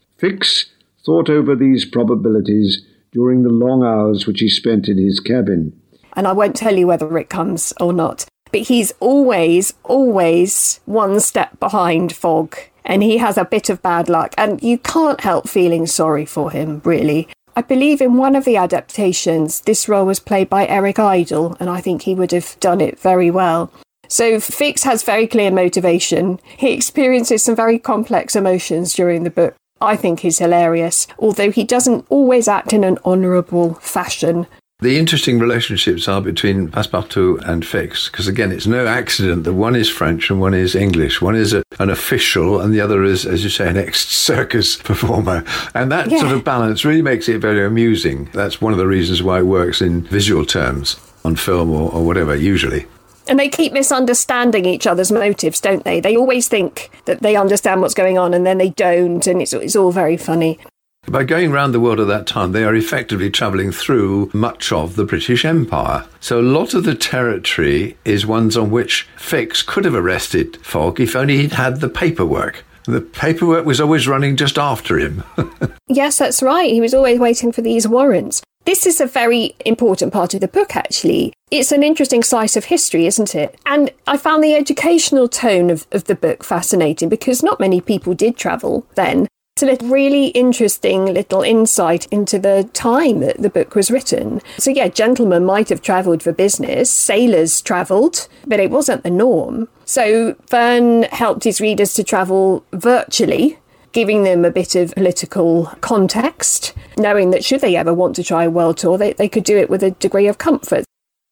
Fix thought over these probabilities during the long hours which he spent in his cabin. And I won't tell you whether it comes or not, but he's always, always one step behind Fogg, and he has a bit of bad luck, and you can't help feeling sorry for him, really. I believe in one of the adaptations, this role was played by Eric Idle, and I think he would have done it very well. So Fix has very clear motivation. He experiences some very complex emotions during the book. I think he's hilarious, although he doesn't always act in an honourable fashion. The interesting relationships are between Passepartout and Fix, because again, it's no accident that one is French and one is English. One is a, an official and the other is, as you say, an ex-circus performer. And that yeah. sort of balance really makes it very amusing. That's one of the reasons why it works in visual terms on film or, or whatever, usually. And they keep misunderstanding each other's motives, don't they? They always think that they understand what's going on and then they don't, and it's, it's all very funny. By going around the world at that time, they are effectively travelling through much of the British Empire. So a lot of the territory is ones on which Fix could have arrested Fogg if only he'd had the paperwork. The paperwork was always running just after him. Yes, that's right. He was always waiting for these warrants. This is a very important part of the book, actually. It's an interesting slice of history, isn't it? And I found the educational tone of, of the book fascinating because not many people did travel then. It's a really interesting little insight into the time that the book was written. So yeah, gentlemen might have travelled for business, sailors travelled, but it wasn't the norm. So Verne helped his readers to travel virtually, giving them a bit of political context, knowing that should they ever want to try a world tour, they, they could do it with a degree of comfort.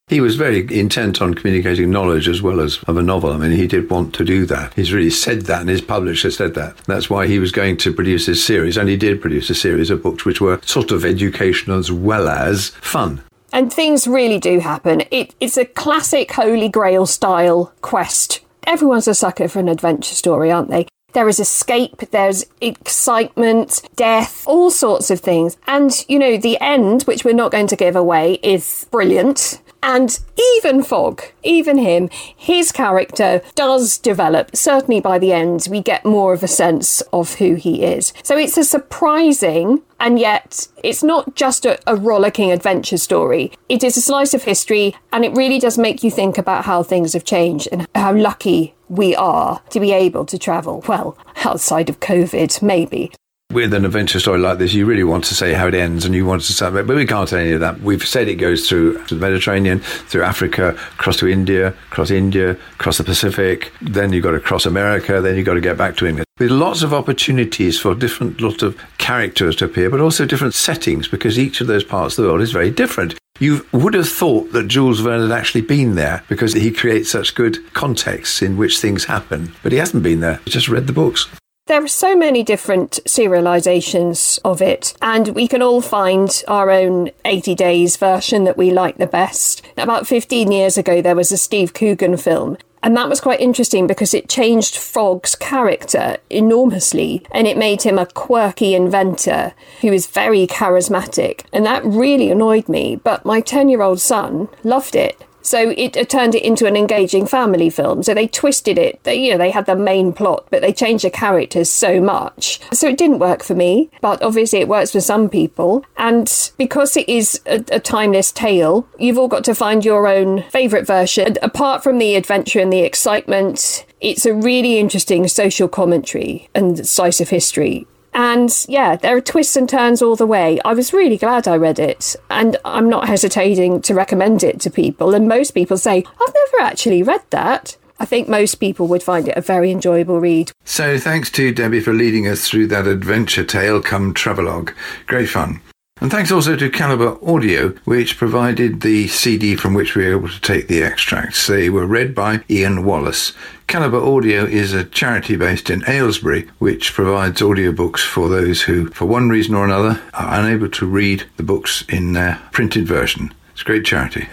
He was very intent on communicating knowledge as well as of a novel. I mean, he did want to do that. He's really said that, and his publisher said that. That's why he was going to produce this series, and he did produce a series of books which were sort of educational as well as fun. And things really do happen. It, it's a classic Holy Grail style quest. Everyone's a sucker for an adventure story, aren't they? There is escape, there's excitement, death, all sorts of things. And, you know, the end, which we're not going to give away, is brilliant. And even Fogg, even him, his character does develop. Certainly by the end, we get more of a sense of who he is. So it's a surprising, and yet it's not just a, a rollicking adventure story. It is a slice of history, and it really does make you think about how things have changed and how lucky we are to be able to travel. Well, outside of COVID, maybe. With an adventure story like this, you really want to say how it ends, and you want to say it, but we can't say any of that. We've said it goes through the Mediterranean, through Africa, across to India, across India, across the Pacific, then you've got to cross America, then you've got to get back to England. With lots of opportunities for different lot of characters to appear, but also different settings, because each of those parts of the world is very different. You would have thought that Jules Verne had actually been there, because he creates such good contexts in which things happen, but he hasn't been there. He just read the books. There are so many different serialisations of it, and we can all find our own eighty days version that we like the best. About fifteen years ago, there was a Steve Coogan film, and that was quite interesting because it changed Fogg's character enormously, and it made him a quirky inventor who is very charismatic, and that really annoyed me, but my ten-year-old son loved it. So it uh, turned it into an engaging family film. So they twisted it. They, you know, they had the main plot, but they changed the characters so much. So it didn't work for me, but obviously it works for some people. And because it is a, a timeless tale, you've all got to find your own favourite version. And apart from the adventure and the excitement, it's a really interesting social commentary and slice of history. And yeah, there are twists and turns all the way. I was really glad I read it, and I'm not hesitating to recommend it to people. And most people say, I've never actually read that. I think most people would find it a very enjoyable read. So thanks to Debbie for leading us through that adventure tale come travelogue. Great fun. And thanks also to Calibre Audio, which provided the C D from which we were able to take the extracts. They were read by Ian Wallace. Calibre Audio is a charity based in Aylesbury, which provides audiobooks for those who, for one reason or another, are unable to read the books in their printed version. It's a great charity.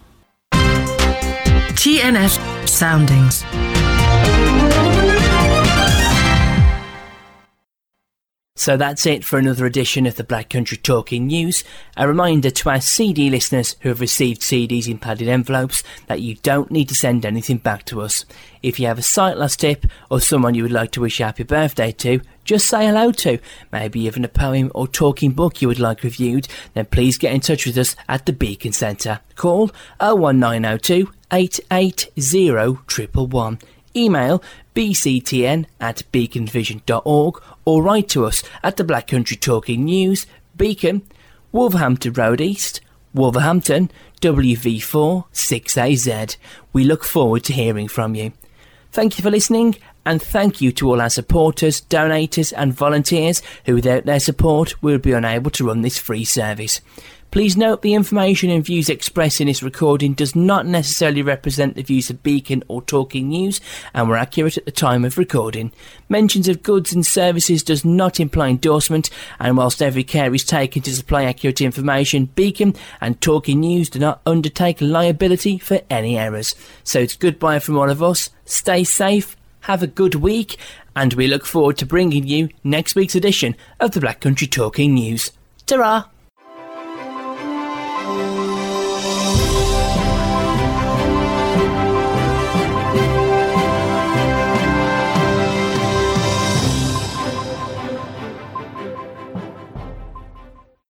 T N F Soundings. So that's it for another edition of the Black Country Talking News. A reminder to our C D listeners who have received C Ds in padded envelopes that you don't need to send anything back to us. If you have a sight loss tip or someone you would like to wish a happy birthday to, just say hello to, maybe even a poem or talking book you would like reviewed, then please get in touch with us at the Beacon Centre. Call oh one nine oh two, eight eight oh, one one one. Email b c t n at beacon vision dot org or write to us at the Black Country Talking News, Beacon, Wolverhampton Road East, Wolverhampton, W V four six A Z. We look forward to hearing from you. Thank you for listening, and thank you to all our supporters, donators and volunteers who without their support we would be unable to run this free service. Please note the information and views expressed in this recording does not necessarily represent the views of Beacon or Talking News and were accurate at the time of recording. Mentions of goods and services does not imply endorsement, and whilst every care is taken to supply accurate information, Beacon and Talking News do not undertake liability for any errors. So it's goodbye from all of us. Stay safe, have a good week, and we look forward to bringing you next week's edition of the Black Country Talking News. Ta-ra!